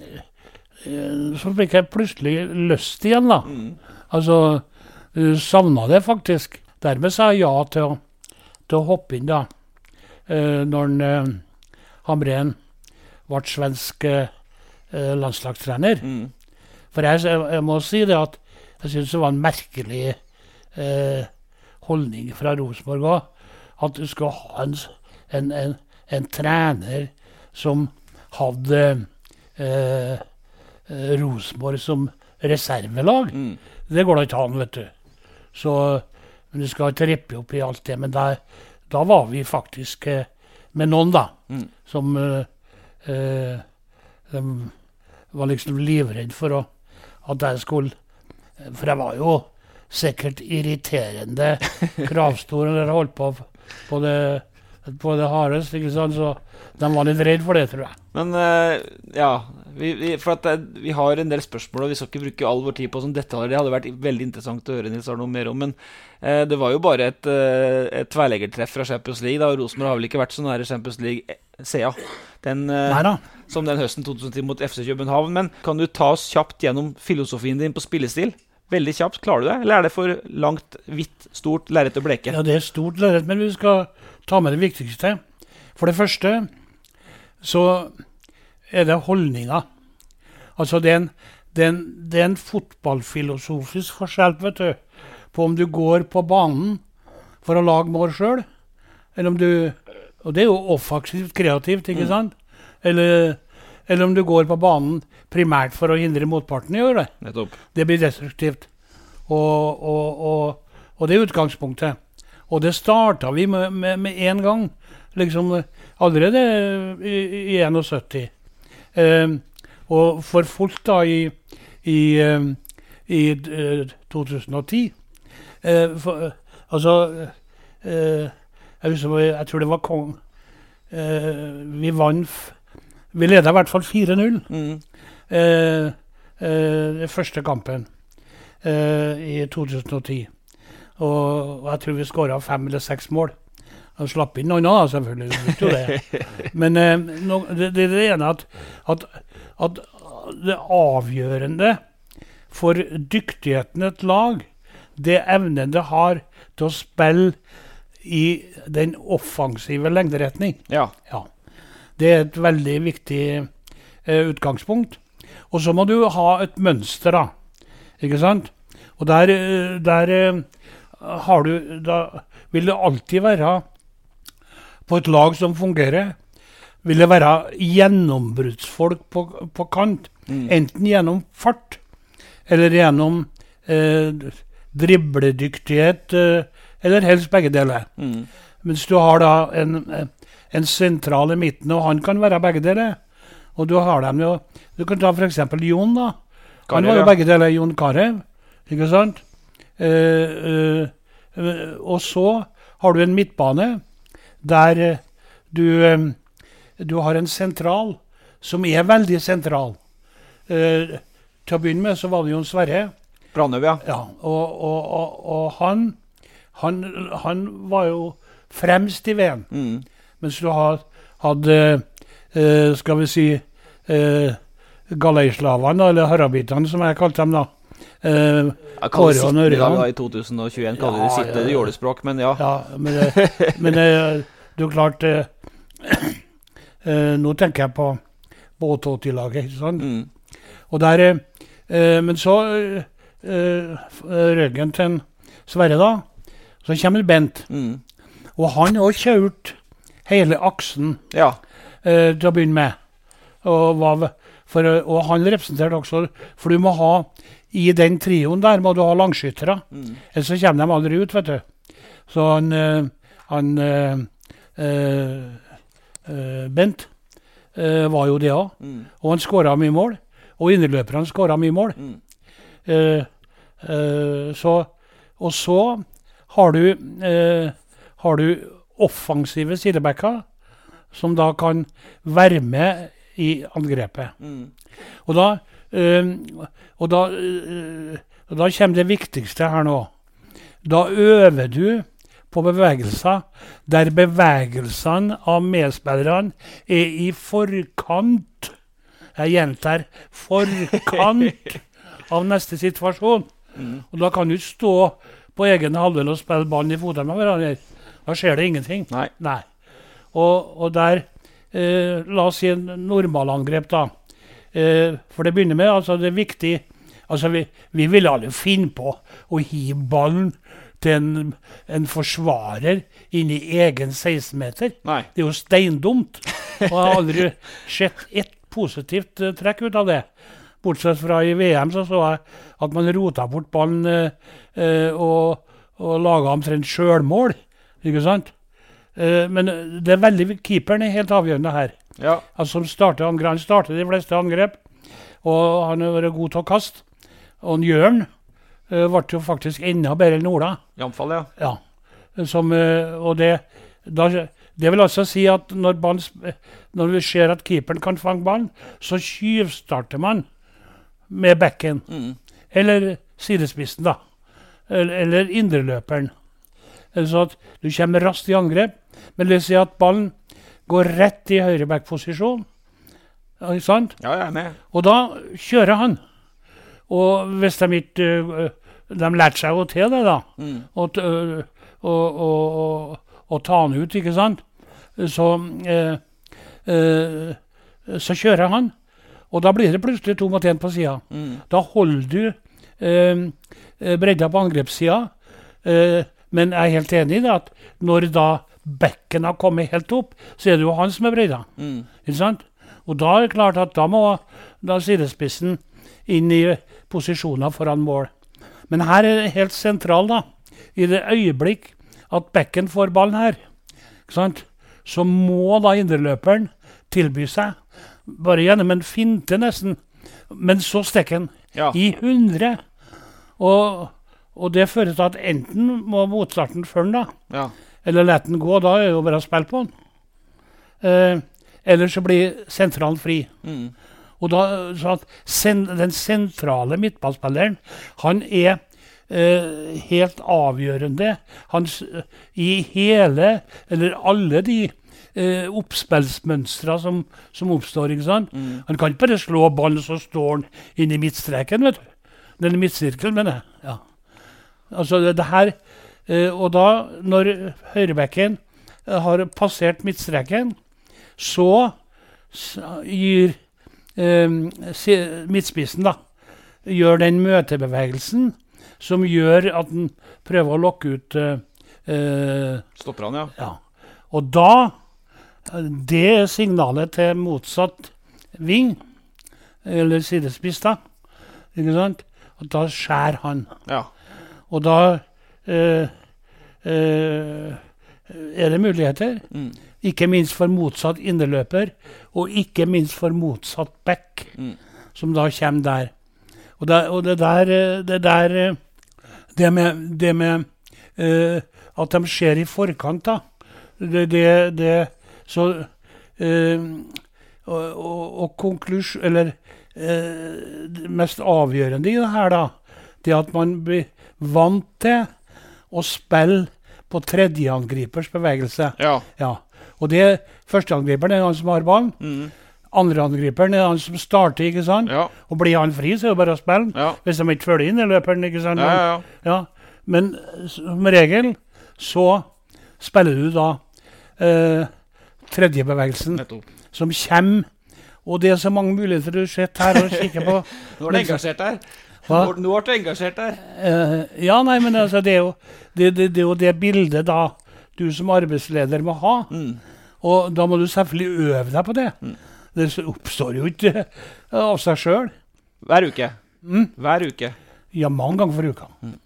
eh, så fikk jeg plutselig lyst igjen da. Mm. Altså, uh, savnet det faktisk. Dermed sa jeg ja til å, til å hoppe inn da. Eh, når uh, Hamrén ble svensk uh, landslagstrener. Mm. For jeg, jeg, jeg må si det at jeg synes det var en merkelig eh, holdning fra Rosenborg også, at du skulle ha en, en, en, en trener som hadde eh, Rosenborg som reservelag. Mm. Det går da ikke an, vet du. Så, men du skal ikke rippe opp i alt det, men da, da var vi faktisk eh, med noen da, mm. som eh, eh, de var liksom livredd for å, at jeg skulle. For jeg var jo sikkert irriterende kravstor når jeg holdt på på det, på det hardest, ikke sant? Så de var litt redd for det, tror jeg. Men uh, ja, vi, vi, for at uh, vi har en del spørsmål, og vi skal ikke bruke all vår tid på sånne detaljer. Det hadde vært veldig interessant å høre Nils Arne noe mer om, men uh, det var jo bare et, uh, et tverrleggertreff fra Champions League, da, og Rosenborg har vel ikke vært så nære Champions League C A den, uh, som den høsten to tusen ti mot F C København. Men kan du ta oss kjapt gjennom filosofien din på spillestil? Veldig kjapt, klarer du det? Eller er det for langt, hvitt, stort lerret å bleke? Ja, det er stort lerret, men vi skal ta med det viktigste. For det første, så er det holdninger. Altså, det er en, det er en, det er en fotballfilosofisk forskjell, vet du, på om du går på banen for å lage mål selv, eller om du, og det er jo offensivt kreativt, ikke sant? Eller... Eller om du går på banen primært for å hindre motparten i å gjøre det. Nettopp. Det blir destruktivt. Og, og, og, og det er utgangspunktet. Og det startet vi med, med, med en gang. Liksom allerede i, i syttién. Eh, og for folk da i, i, i uh, to tusen og ti. Eh, for, altså, eh, jeg, husker, jeg tror det var Kong. Eh, vi vant... Vi ledet i hvert fall fire null mm. eh, eh, i første kampen eh, i to tusen og ti. Og, og jeg tror vi skåret fem eller seks mål. Og slapp inn noen da, selvfølgelig. Vet jo det. Men eh, no, det, det er det ene at, at, at det avgjørende for dyktigheten et lag, det evnen det har til å spille i den offensive lengderetning. Ja. Ja. Det er et veldig viktig eh, utgangspunkt. Og så må du ha et mønster, da. Ikke sant? Og der, der eh, har du, da vil det alltid være, på et lag som fungerer, vil det være gjennombruddsfolk på, på kant. Mm. Enten gjennom fart, eller gjennom eh, dribledyktighet, eh, eller helst begge deler. Mm. Mens du har da en... en en sentral i midten, og han kan være begge deler. Og du har dem jo, du kan ta for eksempel Jon da. Han Karev, var jo begge deler, Jon Karev, ikke sant? Eh, eh, og så har du en midtbane, der du, eh, du har en sentral, som er veldig sentral. Eh, til å begynne med så var det Jon Sverre. Brandøv, ja. Ja, og, og, og, og han, han, han var jo fremst i veien. Mm. Mens du har, hadde, eh, skal vi si, eh, galeislavene, eller harabitene, som jeg kalte dem da. Eh, jeg kaller det sitte i dag, da, i to tusen og tjueen, kaller ja, det sitte i jordespråk, men ja. Ja, men, det, men det, det er jo klart, eh, eh, nå tenker jeg på, på åttiåtte-laget, ikke sant? Mm. Og der, Eh, men så eh, røggen til en Sverre da, så kommer Bent. Mm. Og han har kjørt hele aksen Ja. eh, til å begynne med. Og, var, for, og han representerte også, for du må ha, i den trioen der må du ha langskyttere. Mm. Ellers så kommer de aldri ut, vet du. Så han, eh, han eh, eh, Bent eh, var jo det også. Mm. Og han skåret mye mål. Og innerløperne skåret mye mål. Mm. Eh, eh, så, og så har du, eh, har du offensive sidebacker som da kan være med i angrepet. Mm. Og, da, øh, og, da, øh, og da kommer det viktigste her nå. Da øver du på bevegelser der bevegelsene av medspillerne er i forkant. Jeg gjentar forkant av neste situasjon. Mm. Og da kan du stå på egen halvdel og spille ballen i fotene med hverandre. Da skjer det ingenting. Nei. Nei. Og, og der, eh, la oss si en normalangrep da. Eh, for det begynner med, altså det er viktig, altså vi, vi vil alle finne på å hive ballen til en, en forsvarer inn i egen seksten meter. Nei. Det er jo steindumt. Og jeg har aldri sett ett positivt uh, trekk ut av det. Bortsett fra i V M så så jeg at man rota bort ballen uh, uh, og, og laget omtrent selvmål. Ikke sant? Uh, men det er veldig, keeperen er helt avgjørende her. Ja. Altså, som starter angrep, han starter de fleste angrep, og han har vært god til å kaste. Og Jørn uh, ble jo faktisk enda bedre enn Ola. I anfall, ja. Ja. Som, uh, og det, da, det vil altså si at når, ballen, når vi ser at keeperen kan fange ballen, så skyvstarter man med bekken. Mm. Eller sidespissen da. Eller, eller indreløperen. Så at du kommer raskt i angrep, men det vil si at ballen går rett i høyreback-posisjon. Ikke sant? Ja, jeg er med. Og da kjører han. Og hvis de ikke, de lærte seg å til det da, mm. og, og, og, og, og ta han ut, ikke sant? Så, eh, eh, så kjører han, og da blir det plutselig to mot en på siden. Mm. Da holder du eh, bredda på angrepssiden, eh, men jeg er helt enig i det at når da bekken har kommet helt opp, så er det jo han som er bredda. Mm. Ikke sant? Og da er det klart at da må da sidespissen inn i posisjoner foran mål. Men her er det helt sentral da, i det øyeblikk at bekken får ballen her, ikke sant? Så må da indreløperen tilby seg, bare gjennom en finte nesten, men så stekken ja. I hundre. Og Og det fører til at enten må motstarten følge da, ja. Eller lette den gå, da er det jo bare å spille på den. Eh, eller så blir sentralen fri. Mm. Og da, så at sen, den sentrale midtballspilleren, han er eh, helt avgjørende. Han, i hele, eller alle de eh, oppspillsmønstre som, som oppstår, ikke sant? Mm. Han kan ikke bare slå ballen, så står han inn i midtstreken, vet du. Den midtsirkelen, mener jeg, ja. Altså det, det her, eh, og da når høyrebekken eh, har passert midtstreken, så s- gir eh, si, midtspissen da, gjør den møtebevegelsen som gjør at den prøver å lokke ut eh, eh, Stopper han, ja. Ja. Og da, det er signalet til motsatt ving, eller sidespiss da, ikke sant? Og da skjærer han. Ja. Og da eh, eh, er det muligheter, mm. ikke minst for motsatt innerløper, og ikke minst for motsatt back, mm. som da kommer der. Og, der, og det der, det der, det med, det med eh, at de skjer i forkant da, det, det, det så, eh, og, og, og konklusjon, eller eh, det mest avgjørende i det her da, det at man blir vant til å spille på tredjeangripers bevegelse. Ja. Ja. Og det førsteangriperen er han som har ballen. Mm. Andreangriperen er han som starter, ikke sant? Ja. Og blir han fri, så er det bare å spille. Ja. Hvis de ikke følger inn i løperen, ikke sant? Ja, ja, ja. Ja. Men som regel så spiller du da eh, tredjebevegelsen, nettopp, som kommer og det er så mange muligheter du sitter her og kikker på. Nå er du engasjert her. Hva? Nå er du engasjert her. Uh, ja, nei, men altså, det er jo det, det, det, er jo det bildet da du som arbeidsleder må ha. Mm. Og da må du selvfølgelig øve deg på det. Mm. Det oppstår jo ikke av seg selv. Hver uke. Mm. Hver uke. Ja, mange ganger for uka. Mm.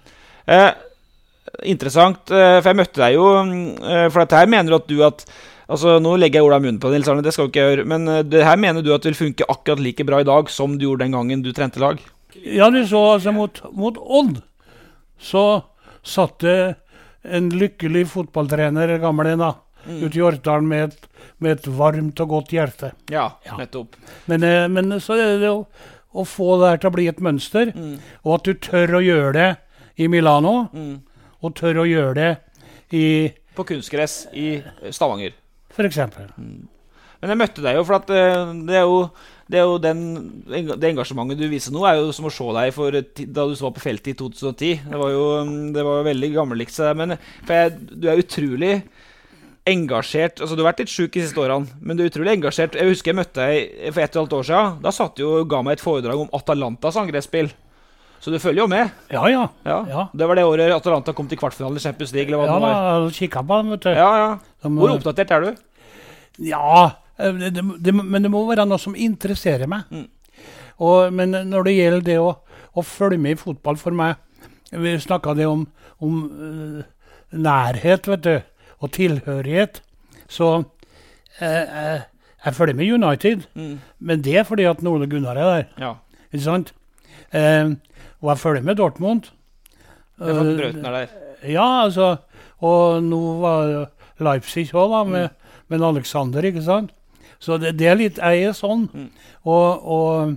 Eh, interessant, eh, for jeg møtte deg jo, eh, for dette her mener du at du at, altså nå legger jeg ordet av munnen på det, Nils Arne, det skal du ikke gjøre, men eh, det her mener du at det vil funke akkurat like bra i dag som du gjorde den gangen du trente lag? Ja, du så altså mot, mot Odd, så satt det en lykkelig fotballtrener, gammel en da, mm. ute i Ortdalen med et, med et varmt og godt hjerte. Ja, ja. Nettopp. Men, eh, men så er det jo å få det her til å bli et mønster, mm. og at du tør å gjøre det i Milano, mm. og tør å gjøre det i... På kunstgress i Stavanger. For eksempel. Mm. Men jeg møtte deg jo, for at uh, det er jo, det er jo den, det engasjementet du viser nå, er jo som å se deg for, da du var på feltet i to tusen og ti. Det var jo, det var jo veldig gammelikt, men for jeg, du er utrolig engasjert, altså du har vært litt syk i siste årene, men du er utrolig engasjert. Jeg husker jeg møtte deg for ett og et halvt år siden, da satt du jo og ga meg et foredrag om Atalantas angrepsspill. Så du følger jo med? Ja, ja. ja. ja. Det var det året Atalanta kom til kvartfinalen i Champions League, eller hva ja, det var? Ja, jeg kikket på dem, vet du. Ja, ja. Hvor oppdatert er du? Ja, det, det, men det må være noe som interesserer meg. Mm. Og, men når det gjelder det å, å følge med i fotball for meg, vi snakket det om, om uh, nærhet, vet du, og tilhørighet, så uh, uh, jeg følger med United, mm. men det er fordi at Ole Gunnar er der. Ja. Ikke sant? Uh, og jeg følger med Dortmund. Det er for at Brauten er der. Ja, altså, og nå var Leipzig også da, med, mm. med Alexander, ikke sant? Så det, det er litt, jeg er sånn, mm. og, og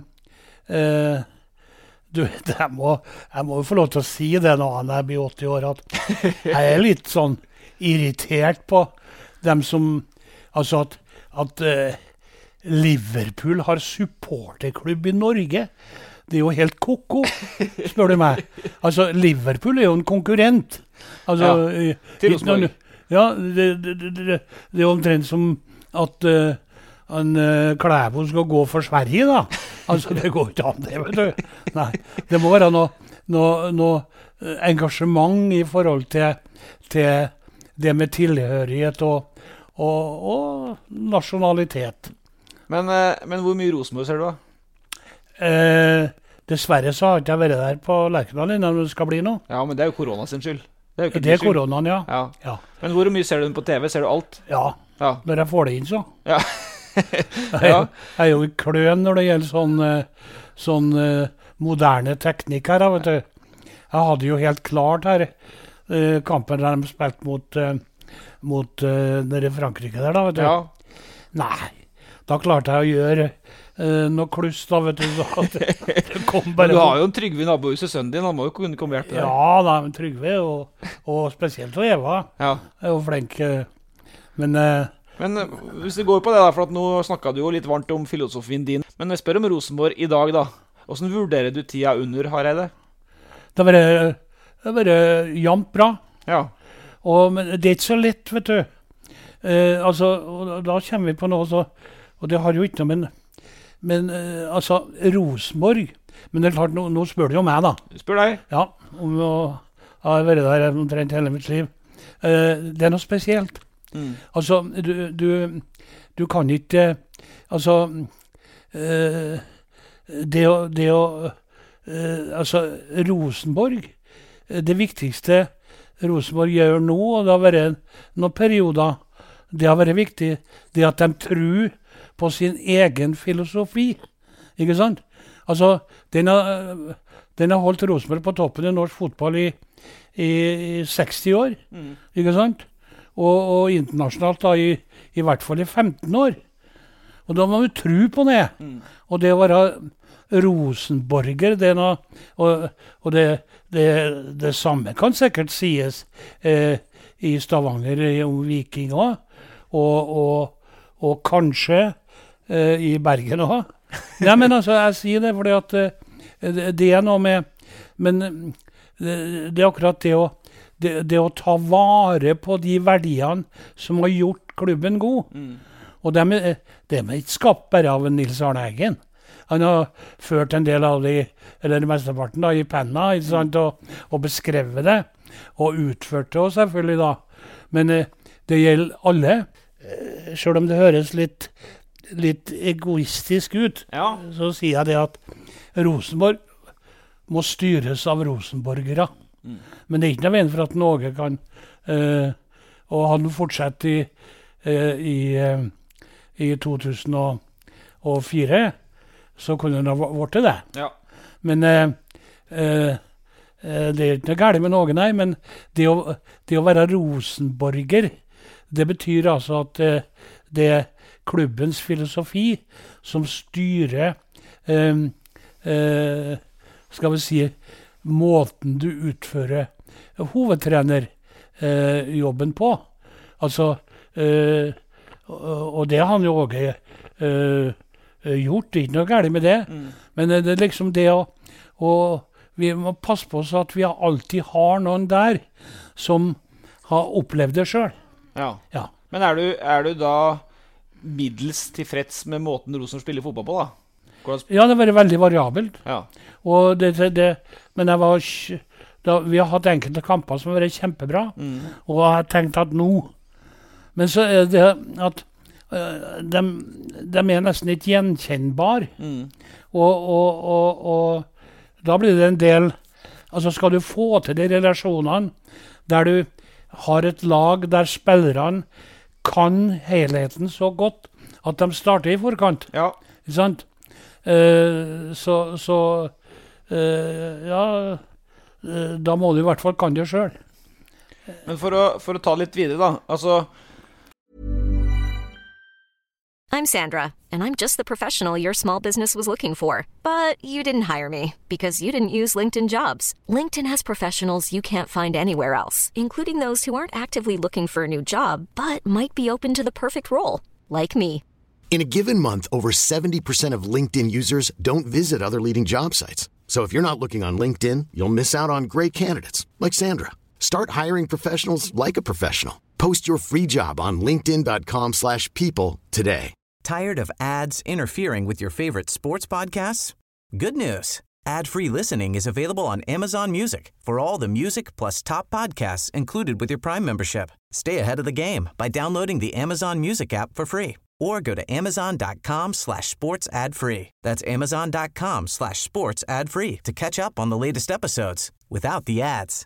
uh, du vet, jeg må, jeg må jo få lov til å si det når han er blir åtti år, at jeg er litt sånn irritert på dem som, altså at, at uh, Liverpool har supporterklubb i Norge. Det er jo helt koko, spør du meg. Altså, Liverpool er jo en konkurrent. Altså, ja, til Rosenborg. Ja, det, det, det, det, det er omtrent som at uh, en uh, Klæbo skal gå for Sverige, da. Altså, det går ikke an det, vet du. Nei, det må være noe, noe, noe engasjement i forhold til, til det med tilhørighet og, og, og nasjonalitet. Men, uh, men hvor mye Rosenborg ser du da? Eh, dessverre så har ikke jeg vært der på Lerkendal når det skal bli noe. Ja, men det er jo korona sin skyld. Det er, jo det er koronaen, ja. Ja. ja. Men hvor mye ser du den på T V? Ser du alt? Ja, ja. Når jeg får det inn, så. Ja. jeg, jeg er jo i kløen når det gjelder sånn, sånn uh, moderne teknikk her, vet du. Jeg hadde jo helt klart her uh, kampen der de spilte mot, uh, mot uh, nede i Frankrike der, da, vet du. Ja. Nei, da klarte jeg å gjøre Uh, noe kluss da, vet du, så at det, det kom bare... Du har jo en Trygve i nabohuset, sønnen din, han må jo kunne komme hjelp til deg. Ja, da, men Trygve, og, og spesielt og Eva, ja. er jo flink. Men, uh, men uh, hvis vi går på det da, for at nå snakket du jo litt varmt om filosofien din, men jeg spør om Rosenborg i dag da. Hvordan vurderer du tida under Hareide? Det har vært, det har vært jevnt bra. Ja. Og, men det er ikke så lett, vet du. Uh, altså, og da kommer vi på noe, så, og det har jo ikke noe, men... Men uh, altså, Rosenborg, men det er klart, nå, nå spør du jo meg da. Spør deg. Ja, om å ha vært der omtrent hele mitt liv. Uh, det er noe spesielt. Mm. Altså, du, du, du kan ikke, altså, uh, det å, det å uh, altså, Rosenborg, det viktigste Rosenborg gjør nå, og det har vært noen perioder, det har vært viktig, det at de tror på sin egen filosofi, ikke sant? Altså, den har, den har holdt Rosenborg på toppen i norsk fotball i, i, i seksti år, mm. ikke sant? Og, og internasjonalt da i, i hvert fall i femten år. Og da må vi tro på det. Mm. Og det å være rosenborger, det er noe, og, og det, det, det samme kan sikkert sies eh, i Stavanger om Viking også, og, og, og kanskje Uh, i Bergen også. Nei, men altså, jeg sier det fordi at uh, det, det er noe med, men det, det er akkurat det å, det, det å ta vare på de verdiene som har gjort klubben god. Mm. Og de, de er ikke skapt bare av Nils Arne Eggen. Han har ført en del av det, eller mesteparten da, i penna, ikke sant, og, og beskrevet det, og utført det også, selvfølgelig da. Men eh, det gjelder alle, eh, selv om det høres litt, litt egoistisk ut, Ja. så sier jeg det at Rosenborg må styres av rosenborgere. Mm. Men det er ikke noe veien for at Norge kan, eh, og han fortsetter i, eh, i, eh, i to tusen og fire, så kunne det ha vært det. Ja. Men eh, eh, det er ikke noe galt med noe, nei, men det å, det å være rosenborger, det betyr altså at eh, det er klubbens filosofi som styrer eh, eh, skal vi si, måten du utfører hovedtrenerjobben eh, på. Altså, eh, og det har han jo også eh, gjort, det er ikke noe galt med det. Mm. Men det er liksom det å, og vi må passe på oss at vi alltid har noen der som har opplevd det selv. Ja. Ja. Men er du, er du da middels tilfreds med måten Rosenborg spiller fotball på da? Hvordan... Ja, det har vært veldig variabelt. Ja. Og det, det, det, men jeg var, da, vi har hatt enkelte kamper som har vært kjempebra, mm. og jeg har tenkt at nå, men så er det at De, de er nesten ikke gjenkjennbar. Mm. Og, og, og, og da blir det en del, altså skal du få til de relasjonene der du har et lag der spillerne kan helheten så godt at de starter i forkant. Ja. Ikke sant? Uh, så, så uh, ja, uh, da må du i hvert fall kan det selv. Men for å, for å ta litt videre da, altså I'm Sandra, and I'm just the professional your small business was looking for. But you didn't hire me because you didn't use LinkedIn Jobs. LinkedIn has professionals you can't find anywhere else, including those who aren't actively looking for a new job, but might be open to the perfect role, like me. In a given month, over seventy percent of LinkedIn users don't visit other leading job sites. So if you're not looking on LinkedIn, you'll miss out on great candidates, like Sandra. Start hiring professionals like a professional. Post your free job on linkedin.com slash people today. Tired of ads interfering with your favorite sports podcasts? Good news. Ad-free listening is available on Amazon Music for all the music plus top podcasts included with your Prime membership. Stay ahead of the game by downloading the Amazon Music app for free or go to amazon.com slash sports ad free. That's amazon.com slash sports ad free to catch up on the latest episodes without the ads.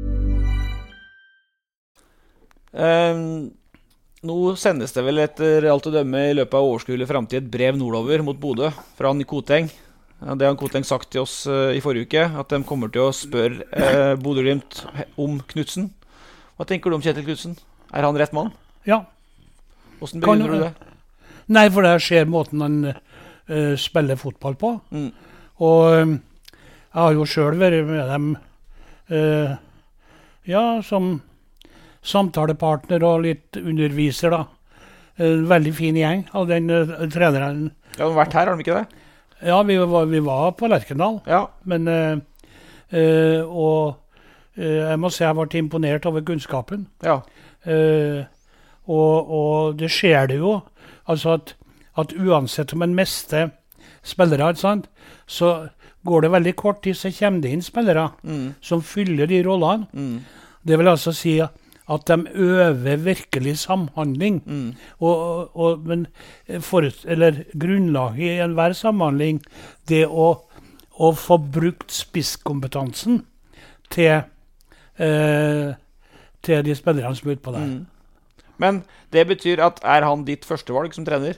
Um... Nå sendes det vel etter alt å dømme i løpet av overskuelig fremtid et brev nordover mot Bodø fra Anni Koteng. Det har Koteng sagt til oss uh, i forrige uke, at de kommer til å spørre uh, Bodø-Glimt om Knudsen. Hva tenker du om Kjetil Knudsen? Er han rett mann? Ja. Hvordan begrunner du det? Nei, for det skjer måten han uh, spiller fotball på. Mm. Og um, jeg har jo selv vært med dem, uh, ja, som... samtalepartner og litt underviser da. En veldig fin gjeng av den uh, treneren. Ja, de har vært her, har de ikke det? Ja, vi var, vi var på Lerkendal. Ja. Men, uh, uh, og uh, jeg må si jeg ble imponert over kunnskapen. Ja. Uh, og, og det skjer det jo, altså at, at uansett om en meste spillere, sant, så går det veldig kort tid, så kommer det inn spillere mm. som fyller de rollene. Mm. Det vil altså si at de øver virkelig samhandling. Mm. Og, og, men forut, eller grunnlaget i enhver samhandling, det å, å få brukt spisskompetansen til, eh, til de spillerne som er ute på der. Mm. Men det betyr at er han ditt førstevalg som trener?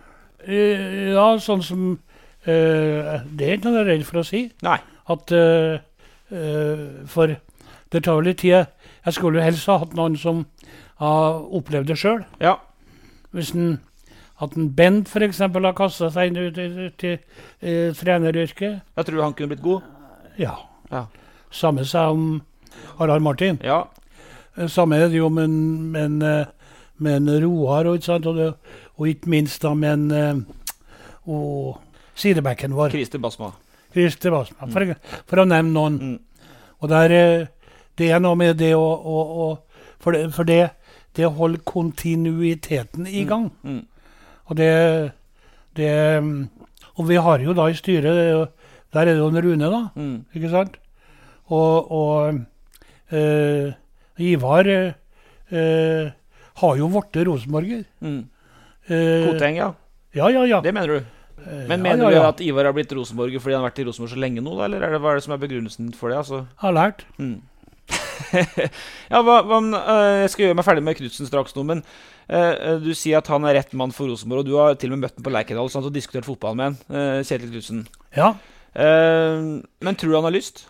Eh, ja, sånn som eh, det er ikke noe jeg er redd for å si. Nei. At eh, eh, for det tar jo litt tid. Jeg skulle jo helst ha hatt noen som har opplevd det selv. Ja. Hvis en, at en Bent for eksempel har kastet seg inn ut til, til uh, treneryrket. Jeg tror han kunne blitt god. Ja. Ja. Samme som Harald Martin. Ja. Samme er det jo med en, med en, med en Roar, og, og, det, og ikke minst da med en uh, sidebekken vår. Christer Basma. Christer Basma, for, mm. for å nevne noen. Mm. Og der... Det er noe med det å, å, å for, det, for det, det holder kontinuiteten i gang. Mm. Mm. Og det, det Og vi har jo da i styret, der er det jo en Rune da, mm. ikke sant? Og, og eh, Ivar eh, har jo vorte Rosenborger. Mm. Eh, Koteng, ja. Ja, ja, ja. Det mener du? Men ja, mener ja, ja. du at Ivar har blitt Rosenborger fordi han har vært i Rosenborg så lenge nå, da? Eller er det, hva er det som er begrunnelsen for det? Altså? Har lært. Mm. ja, hva, hva, uh, jeg skal gjøre meg ferdig med Knudsen straks nå, men uh, du sier at han er rett mann for Rosenborg, og du har til og med møtt ham på Lerkendal og diskutert fotball med han, uh, Kjetil Knudsen. Ja. Uh, men tror du han har lyst?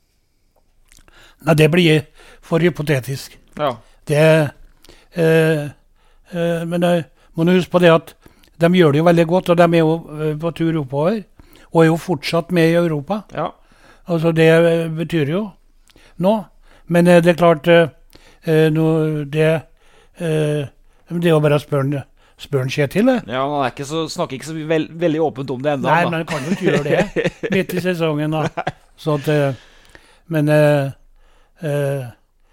Nei, det blir for hypotetisk. Ja. Det, uh, uh, men jeg må huske på det at de gjør det jo veldig godt, og de er jo uh, på tur oppover, og er jo fortsatt med i Europa. Ja. Altså, det uh, betyr jo nå. Men uh, det er klart, uh, uh, no, det, uh, det er jo bare å spørre Spør Kjetil, det. Ja, han er ikke så, snakker ikke så veld, veldig åpent om det enda. Nei, da. men han kan jo ikke gjøre det midt i sesongen. Da. Så at, uh, men uh, uh,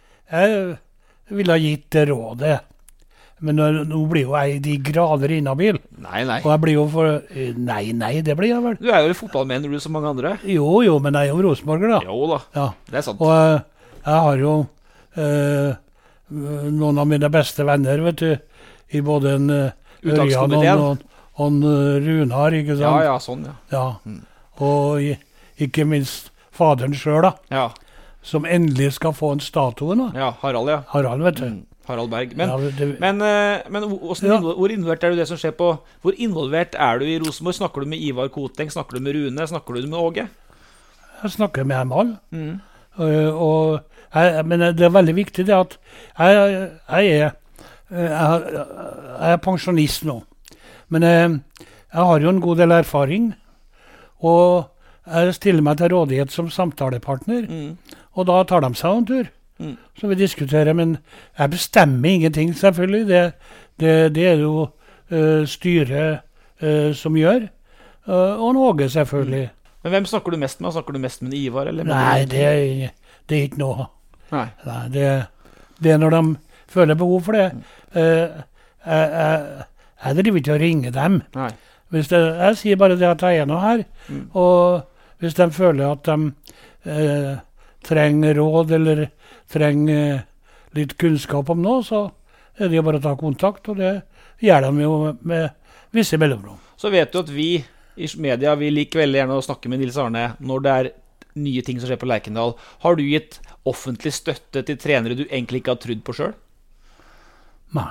jeg ville ha gitt det rådet. Men nå, nå blir jo jeg de grader inhabil. Nei, nei. Og jeg blir jo for... Uh, nei, nei, det blir jeg vel. Du er jo fotballmenner, du, som mange andre. Jo, jo, men jeg er jo Rosenborger, da. Jo da, ja. Det er sant. Og uh, jeg har jo uh, noen av mine beste venner, vet du, i både en uh, Ørjan og, og, og uh, Runar, ikke sant? Ja, ja, sånn, ja. ja. Mm. Og i, ikke minst faderen selv, da. Ja. Som endelig skal få en statue nå. Ja, Harald, ja. Harald, vet du. Mm. Harald Berg. Men, ja, det, men, uh, men hvordan, ja. hvor involvert er du det som skjer på... Hvor involvert er du i Rosenborg? Snakker du med Ivar Koteng? Snakker du med Rune? Snakker du med Åge? Jeg snakker med dem alle. Mm. Uh, og jeg, men det er veldig viktig det at jeg, jeg er... Jeg er pensjonist nå, men jeg, jeg har jo en god del erfaring, og jeg stiller meg til rådighet som samtalepartner, mm. og da tar de seg en tur, mm. så vi diskuterer, men jeg bestemmer ingenting selvfølgelig, det, det, det er jo uh, styret uh, som gjør, uh, og Åge selvfølgelig. Mm. Men hvem snakker du mest med? Snakker du mest med Ivar? Eller med Nei, det er, det er ikke noe. Nei. Nei det, det er når de føler behov for det. Mm. Uh, jeg, jeg, jeg driver ikke å ringe dem. Nei. Hvis det, jeg sier bare det at jeg er noe her, mm. og hvis de føler at de uh, trenger råd eller trenger uh, litt kunnskap om noe, så er det jo bare å ta kontakt, og det gjør de jo med, med visse mellomrom. Så vet du at vi i media, vi liker veldig gjerne å snakke med Nils Arne når det er nye ting som skjer på Lerkendal. Har du gitt offentlig støtte til trenere du egentlig ikke har trodd på selv? Nei.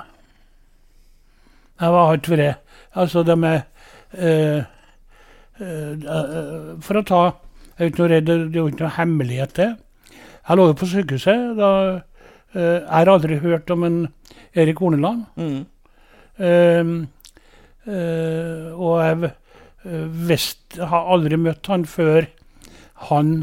Jeg var ikke for det. Altså, de er... Uh, uh, for å ta... Jeg er ikke noe redd, det er jo ikke noe hemmelighet det. Jeg lå jo på sykehuset, da... Uh, jeg har aldri hørt om en Erik Horneland. Mm. Uh, uh, og jeg uh, visst, har aldri møtt han før han...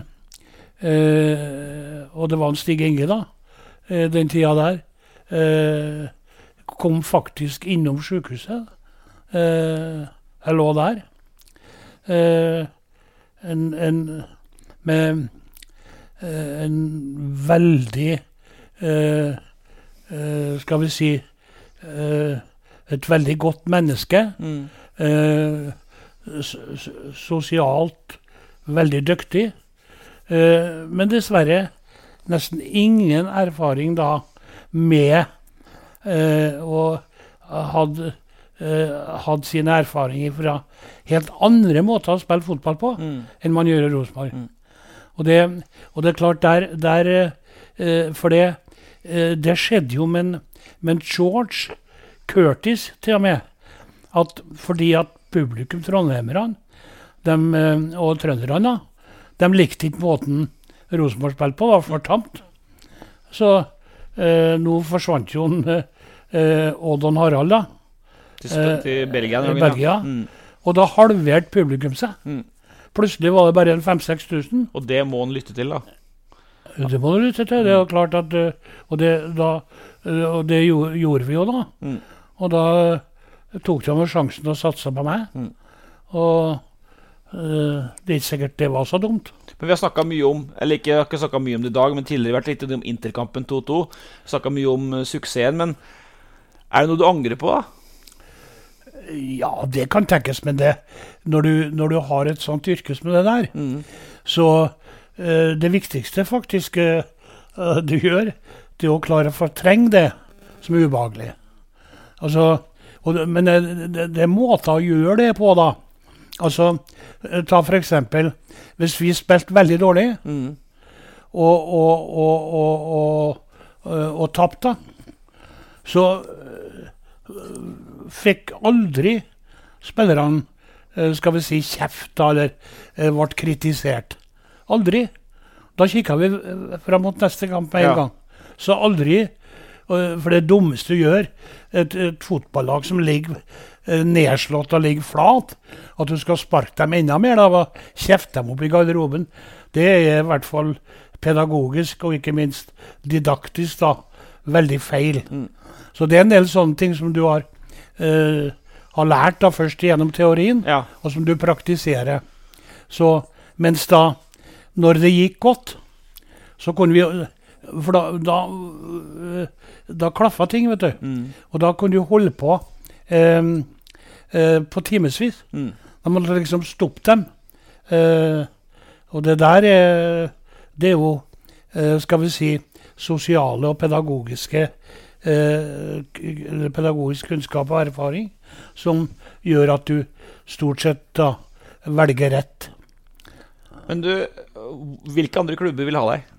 Uh, og det var en Stig Inge da, uh, den tida der. Uh, kom faktisk innom sykehuset. Uh, jeg lå der. Uh, en, en, med uh, en veldig, uh, uh, skal vi si, uh, et veldig godt menneske. Mm. Uh, sosialt veldig dyktig. Uh, men dessverre nesten ingen erfaring da med Uh, og hadde uh, hatt sine erfaringer fra helt andre måter å spille fotball på mm. enn man gjør i Rosenborg. Mm. Og, det, og det er klart der, der uh, for det, uh, det skjedde jo med, med George Curtis til og med, at fordi at publikum trondheimerne uh, og trønderne, de likte ikke måten Rosenborg spilte på, var for tamt. Så Uh, nå forsvant jo en, uh, Oddon Harald da. Til, til Belgia. Uh, Belgia. Mm. Og da halverte publikum seg. Mm. Plutselig var det bare en fem seks tusen. Og det må han lytte til da. Det må du lytte til. Det er jo klart at, uh, og, det, da, uh, og det gjorde, gjorde vi jo da. Mm. Og da uh, tok de med sjansen og satsa på meg. Mm. Og uh, det er ikke sikkert det var så dumt. Men vi har snakket mye om, eller ikke, jeg har ikke snakket mye om det i dag, men tidligere vært litt om Interkampen to to. Snakket mye om uh, suksessen, men er det noe du angrer på da? Ja, det kan tenkes, men det, når, du, når du har et sånt yrke som det der, mm. så uh, det viktigste faktisk uh, du gjør, det er å klare å fortrenge det som er ubehagelig. Altså, og det, men det, det, det er måter å gjøre det på da. Altså, ta for eksempel, hvis vi spilte veldig dårlig, mm. og, og, og, og, og, og, og tappte, så uh, fikk aldri spillerne, uh, skal vi si, kjeft, eller uh, ble kritisert. Aldri. Da kikket vi frem mot neste kamp med en ja. gang. Så aldri, uh, for det dummeste du gjør, et, et fotballag som ligger uh, nedslått og ligger flat, at du skal sparke dem enda mer, da, og kjefte dem opp i garderoben, det er i hvert fall pedagogisk, og ikke minst didaktisk da, veldig feil. Mm. Så det er en del sånne ting som du har, uh, har lært da, først gjennom teorien, ja. og som du praktiserer. Så, mens da, når det gikk godt, så kunne vi, for da, da, uh, da klaffet ting, vet du. Mm. Og da kunne du holde på uh, uh, på timesvis. Mm. Da måtte liksom stoppe dem. Uh, og det der er, det er jo, uh, skal vi si, sosiale og pedagogiske Eh, pedagogisk kunnskap og erfaring som gjør at du stort sett da velger rett. Men du, hvilke andre klubber vil ha deg?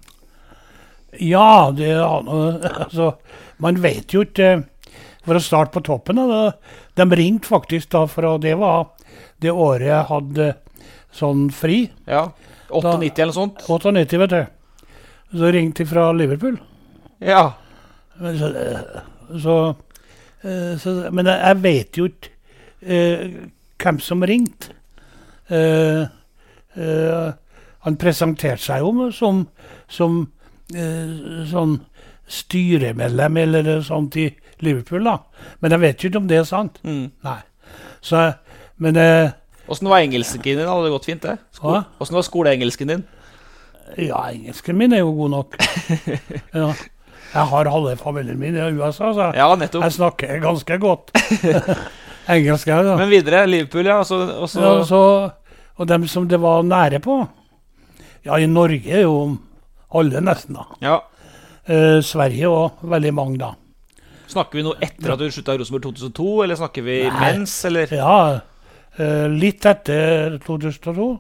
Ja, det er altså, man vet jo ikke, for å starte på toppen da, de ringte faktisk da, for det var det året jeg hadde sånn fri. Ja, åttiåtte eller noe sånt? åttiåtte, vet du. Så ringte de fra Liverpool. Ja. Men, så, så, så, men jeg vet jo ikke eh, hvem som ringte. Eh, eh, han presenterte seg jo som, som eh, sånn styremedlem eller sånt i Liverpool, da. Men jeg vet jo ikke om det er sant. Mm. Nei. Så, men... Eh, Hvordan var engelsken din? Hadde det gått fint, det? Sko- Hvordan var skoleengelsken din? Ja, engelsken min er jo god nok. Ja. Jeg har halve familien min i U S A, så ja, nettopp. Jeg snakker ganske godt engelsk. Ja. Men videre, Liverpool, ja. Også, også... ja så, og dem som det var nære på, ja, i Norge er jo alle nesten da. Ja. Eh, Sverige og veldig mange da. Snakker vi noe etter at du sluttet i Rosenborg to tusen og to, eller snakker vi Nei. mens, eller? Ja, eh, litt etter to tusen og to,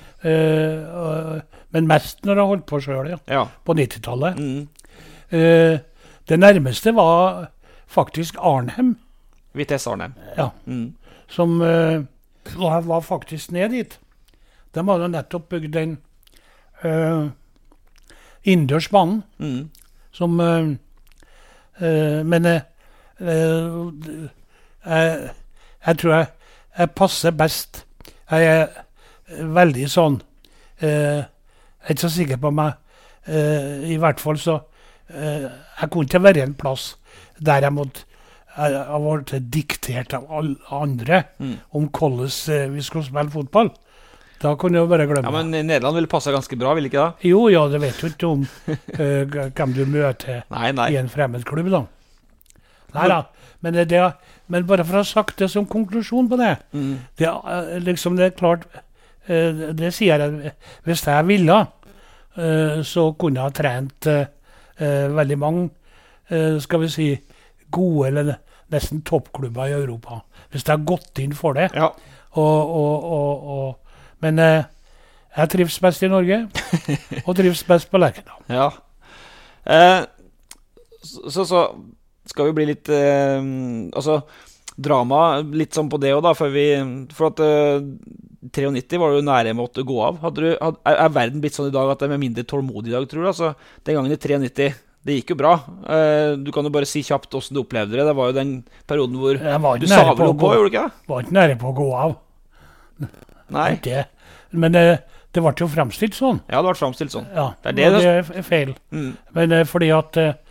eh, men mest når jeg holdt på selv, ja, ja. På nittitallet. Mm. Uh, det nærmeste var faktisk Arnhem. Vitesse Arnhem. Ja, mm. som uh, var, var faktisk ned dit. De hadde nettopp bygd den uh, innendørsbanen, mm. som, uh, uh, men uh, uh, jeg, jeg tror jeg, jeg passer best. Jeg er veldig sånn, uh, jeg er ikke så sikker på meg, uh, i hvert fall så, Uh, jeg kunne ikke være en plass der jeg måtte jeg, jeg ble diktert av alle andre mm. om hvordan uh, vi skulle spille fotball. Da kunne jeg bare glemme. Ja, men Nederland ville passe ganske bra, vil ikke da? Jo, ja, det vet jo ikke om uh, hvem du møter nei, nei. i en fremmedklubb da. Nei da, men, det, men bare for å ha sagt det som konklusjon på det, mm. det, uh, liksom det er klart, uh, det sier jeg, hvis jeg ville, uh, så kunne jeg ha trent uh, Eh, veldig mange, eh, skal vi si, gode eller nesten toppklubber i Europa. Hvis det har gått inn for det. Ja. Og, og, og, og, men eh, jeg trives best i Norge, og trives best på Lerkendal. Ja. Eh, så, så skal vi bli litt, eh, altså, drama, litt sånn på det også da, for vi, for at eh, nittitre var du nære med å gå av. Hadde du, had, er, er verden blitt sånn i dag at det er med mindre nittitre i dag, tror du? Altså, den gangen i nittitre, det gikk jo bra. Uh, du kan jo bare si kjapt hvordan du opplevde det. Det var jo den perioden hvor du sa vel opp på, gjorde du ikke det? Jeg var ikke nære på å gå av. Nei. Det. Men uh, det ble jo fremstilt sånn. Ja, det ble fremstilt sånn. Ja, det er, det, det er feil. Mm. Men uh, fordi at uh,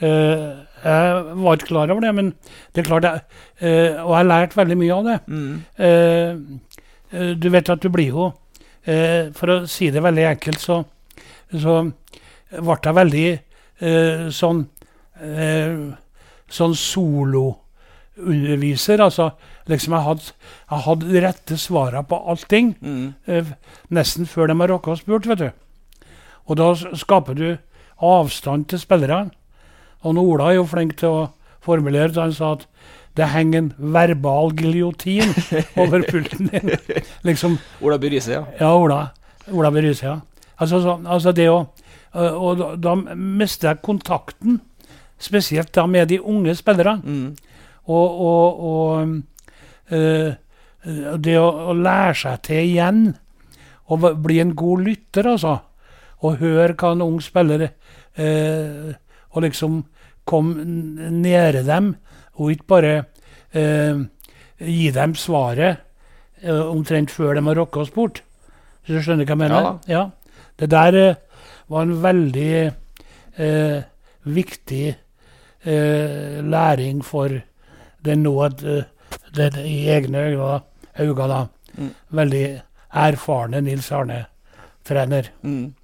jeg var ikke klar over det, men det er klart, jeg, uh, og jeg har lært veldig mye av det. Mm. Uh, uh, du vet at du blir jo, uh, for å si det veldig enkelt, så, så ble jeg veldig uh, sånn, uh, sånn solo underviser, altså liksom jeg hadde, jeg hadde rette svaret på allting, mm. eh, nesten før de har råkket og spurt, vet du. Og da skaper du avstand til spillerne. Og Ola er jo flink til å formulere, så han sa at det henger en verbal giljotin over pulten din. Liksom, Ola Byrise, ja. Ja, Ola, Ola Byrise, ja. Altså, så, altså det å, og da, da mistet jeg kontakten, spesielt da med de unge spillere. Mm. Og, og, og øh, det å, å lære seg til igjen, og bli en god lytter, altså, og høre hva en ung spiller, øh, og liksom kom nede dem, og ikke bare øh, gi dem svaret øh, omtrent før de har rokket oss bort. Så du skjønner hva jeg mener? Ja. Ja. Det der øh, var en veldig øh, viktig øh, læring for den nå, øh, den i egne øyne, øyne da, mm. veldig erfarne Nils Arne trener. Mm.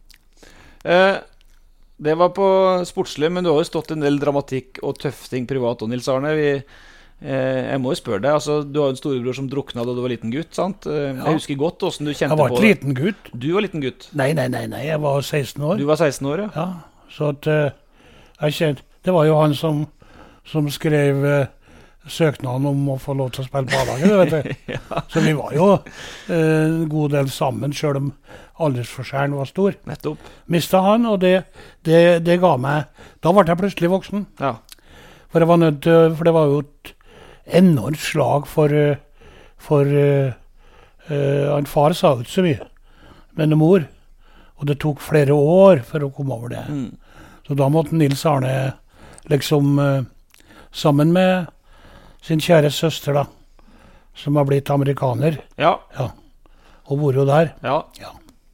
Eh, det var på sportslig, men du har jo stått en del dramatikk og tøfting privat og Nils Arne. Vi, eh, jeg må jo spørre deg, altså, du har en storebror som drukna da du var liten gutt, sant? Eh, ja. Jeg husker godt hvordan du kjente på... Jeg var ikke liten gutt. Du var liten gutt? Nei, nei, nei, nei, jeg var seksten år. Du var seksten år, ja. Ja, så at uh, jeg kjente, det var jo han som, som skrev uh, søknaden om å få lov til å spille på A-laget, vet du. Ja. Så vi var jo uh, en god del sammen, selv om aldersforskjellen var stor. Nettopp. Mistet han, og det, det, det ga meg... Da ble jeg plutselig voksen. Ja. For, jeg var nødt, for det var jo et enormt slag for... For uh, uh, en far sa ut så mye, men en mor. Og det tok flere år for å komme over det. Mm. Så da måtte Nils Arne liksom... Uh, sammen med sin kjære søster, da, som har blitt amerikaner. Ja. Ja. Og bor jo der. Ja. Ja.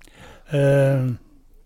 Uh,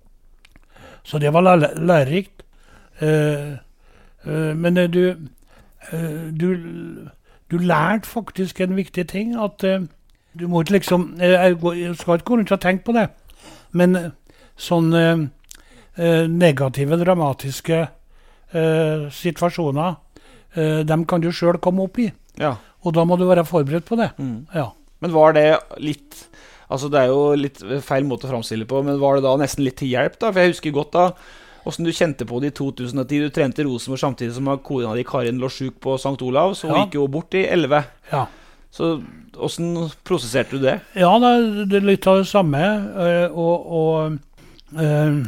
så det var læ- lærerikt. Uh, uh, men uh, du, uh, du, du lærte faktisk en viktig ting, at uh, du må ikke liksom, uh, jeg, går, jeg skal ikke gå rundt og tenke på det, men uh, sånne uh, negative, dramatiske uh, situasjoner, uh, dem kan du selv komme opp i. Ja. Og da må du være forberedt på det. Mm. Ja. Men var det litt... Altså det er jo litt feil måte å framstille på, men var det da nesten litt til hjelp da? For jeg husker godt da, hvordan du kjente på det i to tusen og ti, du trente Rosenborg samtidig som kona di Karin lå syk på Sankt Olav, så hun ja. gikk jo bort i elleve. Ja. Så hvordan prosesserte du det? Ja, det, det er litt av det samme, og, og øh,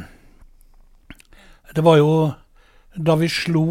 det var jo da vi slo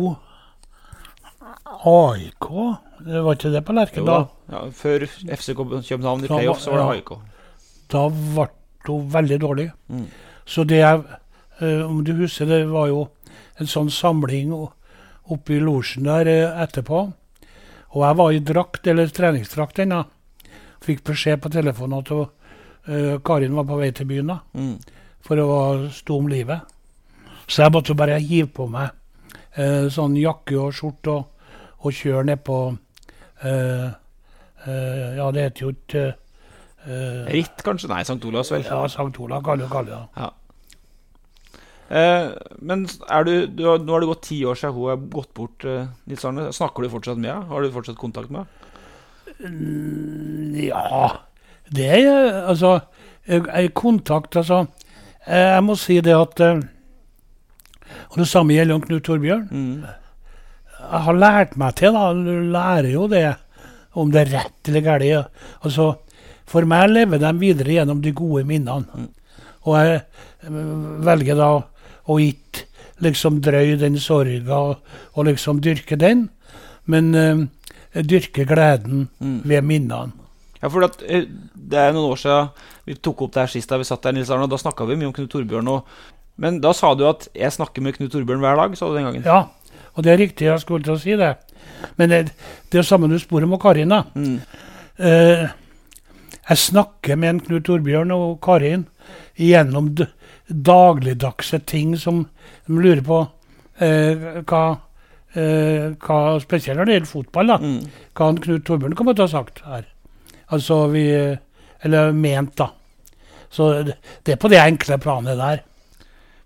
A I K, det var ikke det på Lerkendal? Ja, før F C København i playoff så var det A I K. Da ble hun veldig dårlig. Mm. Så det jeg, eh, om du husker, det var jo en sånn samling oppe i losjen der eh, etterpå. Og jeg var i drakt, eller treningsdrakt ennå. Fikk beskjed på telefonen at hun, eh, Karin var på vei til byen da, mm. for å stå om livet. Så jeg måtte bare hive på meg eh, sånn jakke og skjort og, og kjøre ned på, eh, eh, ja, det heter jo ikke... Uh, Ritt kanskje? Nei, Sankt Olavs vel? Ja, Sankt Olav kan du kalle det. Ja. Uh, men er du, du har, nå har det gått ti år siden hun har gått bort, uh, Nils Arne. Snakker du fortsatt med henne? Har du fortsatt kontakt med henne? Mm, ja, det er altså jeg, kontakt, altså jeg må si det at uh, og det samme gjelder om Knut Torbjørn. Mm. Jeg har lært meg til da, du lærer jo det om det er rett eller galt. Altså for meg lever de videre gjennom de gode minnene. Mm. Og jeg velger da å ikke liksom drøye den sorgen og, og liksom dyrke den, men uh, dyrke gleden mm. ved minnene. Ja, for at, uh, det er noen år siden vi tok opp det her sist da vi satt der, Nils Arne, og da snakket vi mye om Knut Torbjørn. Og, men da sa du at jeg snakker med Knut Torbjørn hver dag, sa du den gangen. Ja, og det er riktig, jeg skulle til å si det. Men det, det er sammen du spør om Karin da. Mm. Uh, Jeg snakker med en Knut Torbjørn og Karin gjennom d- dagligdagse ting som de lurer på eh, hva, eh, hva spesielt når det gjelder fotball da, mm. hva Knut Torbjørn kommer til å ha sagt her. Altså vi, eller ment da. Så det, det er på det enkle planet der.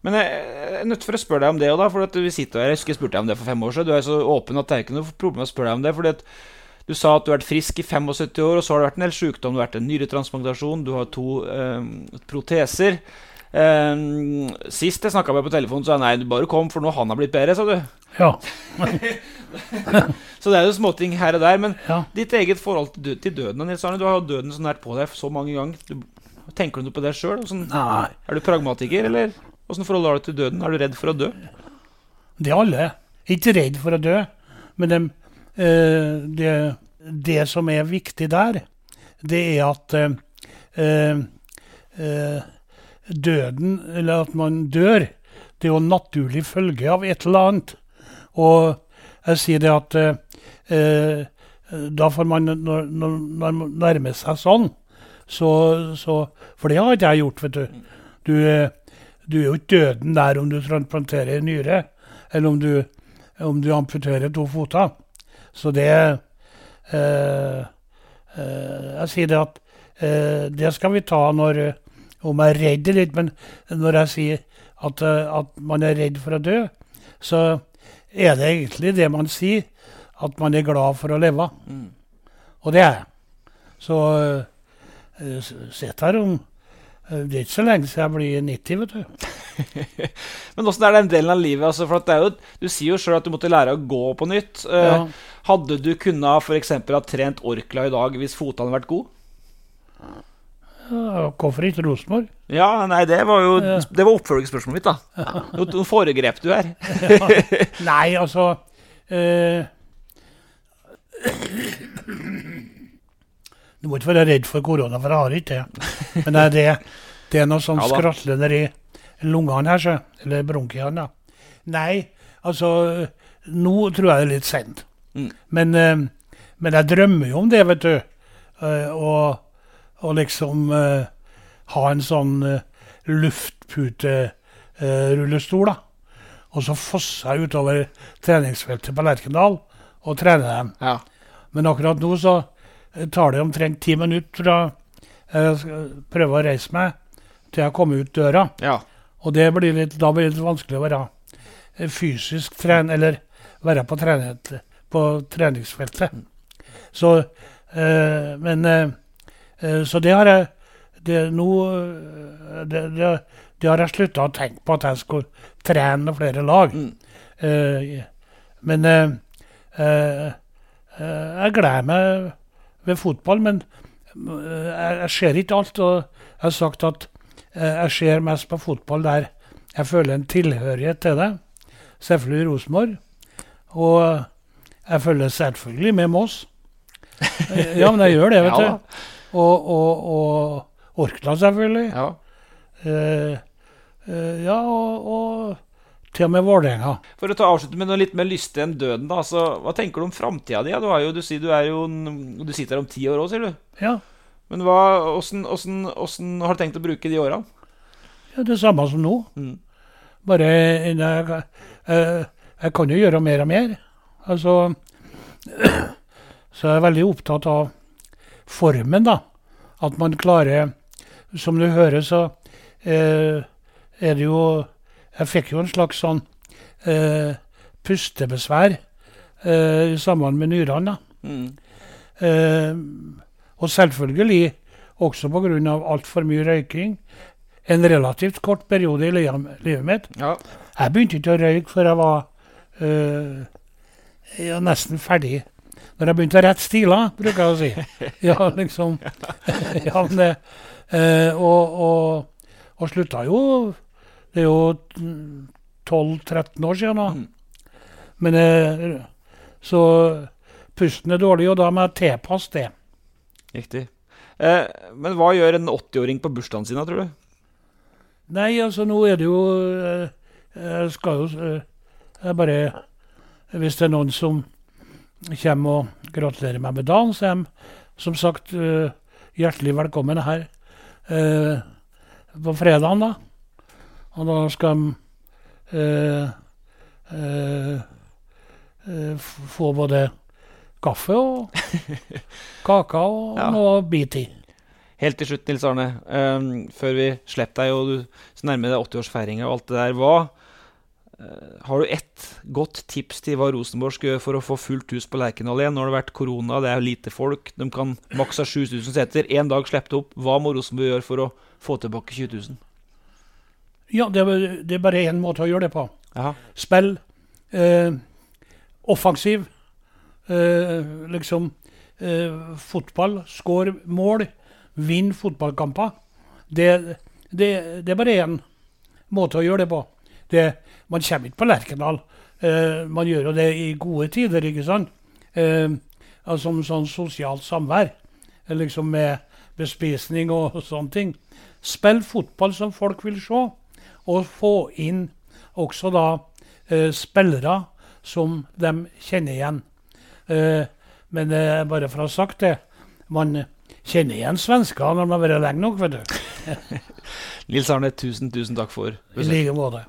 Men jeg er nødt for å spørre deg om det også da, for at vi sitter her, jeg husker jeg spurte deg om det for fem år siden, du er så åpen at det er ikke noe problem å spørre deg om det, fordi at du sa at du har vært frisk i syttifem år, og så har det vært en del sykdom, du har vært en nyretransplantasjon, du har to eh, proteser. Eh, sist jeg snakket med på telefonen, så sa jeg, nei, du bare kom, for nå han har blitt bedre, sa du. Ja. Så det er jo småting her og der, men ja. Ditt eget forhold til, død, til døden, Nils Arne, du har jo døden så nært på deg så mange ganger. Du, tenker du noe på det selv? Sånn, nei. Er du pragmatiker, eller hvordan forhold har du til døden? Er du redd for å dø? Det er alle. Ikke redd for å dø, men de, eh, det, det som er viktig der, det er at eh, eh, døden, eller at man dør, det er jo en naturlig følge av et eller annet. Og jeg sier det at eh, da får man, når, når, når man nærmer seg sånn, så, så, for det har ikke jeg gjort, vet du. Du, du er jo ikke døden der om du transplanterer nyre, eller om du, om du amputerer to foter. Så det, eh, eh, jeg sier det at eh, det skal vi ta når, om jeg er redd litt, men når jeg sier at, at man er redd for å dø, så er det egentlig det man sier, at man er glad for å leve. Mm. Og det er jeg. Så uh, sett her om, uh, det er ikke så lenge siden jeg blir nitti, vet du. Men hvordan er den delen av livet? Altså, for at det er jo, du sier jo selv at du måtte lære å gå på nytt. Uh, ja. Hadde du kunnet for eksempel ha trent Orkla i dag hvis fotene hadde vært god? Ja, hvorfor ikke Rosenborg? Ja, nei, det var jo ja. Det var oppfølgingsspørsmålet mitt da. Ja. Nå foregrep du her. Ja. Nei, altså uh, du må ikke være redd for korona, for jeg har ikke det. Men det, det, det er noe sånn ja, skrattler i lungene her, så, eller bronkiene. Nei, altså, nå tror jeg det er litt sent. Mm. Men, uh, men jeg drømmer jo om det, vet du. Uh, og, og liksom uh, ha en sånn uh, luftpute-rullestol, uh, da. Og så fosser jeg utover treningsfeltet på Lerkendal og trener dem. Ja. Men akkurat nå så tar det omtrent ti minutter fra jeg prøver å reise meg til jeg kommer ut døra. Ja. Og det blir litt, da blir det litt vanskelig å være fysisk tren, eller være på, trenet, på treningsfeltet. Så, eh, men, eh, så det har jeg, det, nå, det, det, det har jeg sluttet å tenke på at jeg skulle trene flere lag. Mm. Eh, men eh, eh, jeg gleder meg ved fotball, men jeg, jeg ser ikke alt, og jeg har sagt at jeg ser mest på fotball der jeg føler en tilhørighet til det. Selvfølgelig Rosenborg, og jeg føler selvfølgelig med Moss. Ja, men jeg gjør det, vet ja. du. Og, og, og Orkla selvfølgelig. Ja, uh, uh, ja og, og til og med Vålerenga. For å ta avslutte med noe litt mer lystig enn døden da, altså, hva tenker du om fremtiden din? Du, jo, du sier du er jo, du sitter her om ti år også, sier du? Ja. Men hva, hvordan, hvordan, hvordan har du tenkt å bruke de årene? Ja, det samme som nå. Mm. Bare, jeg, jeg, jeg kan jo gjøre mer og mer. Altså, så jeg er veldig opptatt av formen da. At man klarer, som du hører så, eh, er det jo, jeg fikk jo en slags sånn eh, pustebesvær eh, sammen med nyrene. Mm. Eh, og selvfølgelig også på grunn av alt for mye røyking. En relativt kort periode i livet mitt. Ja. Jeg begynte ikke å røyke før jeg var øh, jeg var nesten ferdig. Når jeg begynte å rette stiler, bruker jeg å si. Ja, liksom. Ja, men det, øh, og, og, og slutta jo, det er jo tolv tretten år siden da. Mm. Men øh, så pusten er dårlig, og da må jeg tilpasse det. Riktig. Eh, men hva gjør en åtti-åring på bursdagen sin, tror du? Nei, altså nå er det jo eh, jeg skal jo eh, jeg bare hvis det er noen som kommer og gratulerer meg med dagen, så er de som sagt eh, hjertelig velkommen her eh, på fredagen da. Og da skal de eh, eh, eh, få både kaffe og kaka og ja. Noe bit i. Helt til slutt, Nils Arne, um, før vi slipper deg, og du nærmer deg åtti-årsfeiringen og alt det der, hva uh, har du ett godt tips til hva Rosenborg skal gjøre for å få fullt hus på Lerkendal igjen? Nå har det vært korona, det er lite folk, de kan maksa sju tusen seter, en dag slippe opp. Hva må Rosenborg gjøre for å få tilbake tjue tusen? Ja, det er, det er bare en måte å gjøre det på. Aha. Spill, eh, offensiv, eh, liksom eh, fotball, skår mål, vinn fotballkamper. Det, det, det er bare en måte å gjøre det på. Det, man kommer ikke på Lerkendal. Eh, man gjør jo det i gode tider, ikke sant? Eh, altså som sånn sosialt samvær, liksom med bespisning og, og sånne ting. Spill fotball som folk vil se, og få inn også da eh, spillere som de kjenner igjen. Eh, men eh, bare for å ha sagt det, man kjenner igjen svensker når man har vært lenge nok, vet du. Nils Arne, tusen, tusen takk for besøk. I like måte.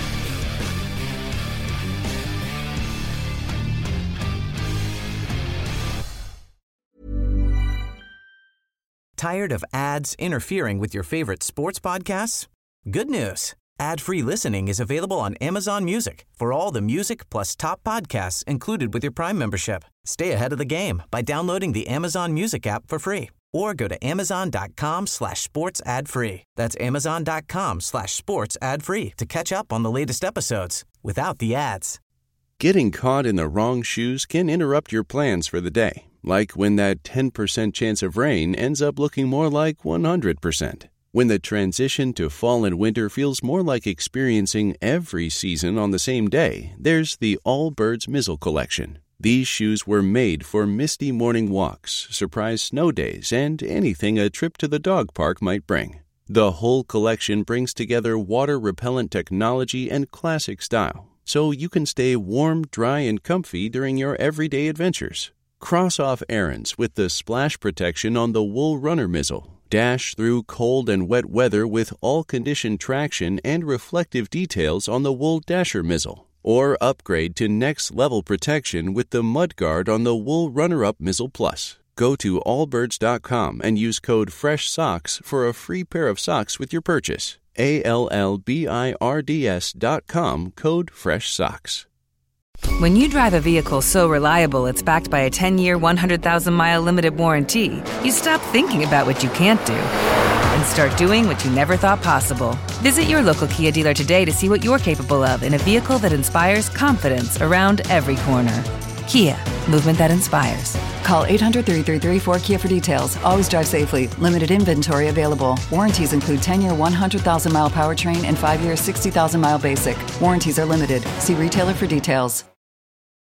Tired of ads interfering with your favorite sports podcasts? Good news. Ad-free listening is available on Amazon Music for all the music plus top podcasts included with your Prime membership. Stay ahead of the game by downloading the Amazon Music app for free or go to amazon.com slash sports ad free. That's amazon.com slash sports ad free to catch up on the latest episodes without the ads. Getting caught in the wrong shoes can interrupt your plans for the day. Like when that ten percent chance of rain ends up looking more like one hundred percent. When the transition to fall and winter feels more like experiencing every season on the same day, there's the Allbirds Mizzle Collection. These shoes were made for misty morning walks, surprise snow days, and anything a trip to the dog park might bring. The whole collection brings together water-repellent technology and classic style, so you can stay warm, dry, and comfy during your everyday adventures. Cross off errands with the splash protection on the Wool Runner Mizzle. Dash through cold and wet weather with all-condition traction and reflective details on the Wool Dasher Mizzle. Or upgrade to next-level protection with the Mud Guard on the Wool Runner-Up Mizzle Plus. Go to allbirds dot com and use code FRESHSOCKS for a free pair of socks with your purchase. A L L B I R D S dot com, code FRESHSOCKS. When you drive a vehicle so reliable it's backed by a ten-year, one hundred thousand mile limited warranty, you stop thinking about what you can't do and start doing what you never thought possible. Visit your local Kia dealer today to see what you're capable of in a vehicle that inspires confidence around every corner. Kia, movement that inspires. Call eight hundred, three three three, four Kia for details. Always drive safely. Limited inventory available. Warranties include ten-year, one hundred thousand mile powertrain and five-year, sixty thousand mile basic. Warranties are limited. See retailer for details.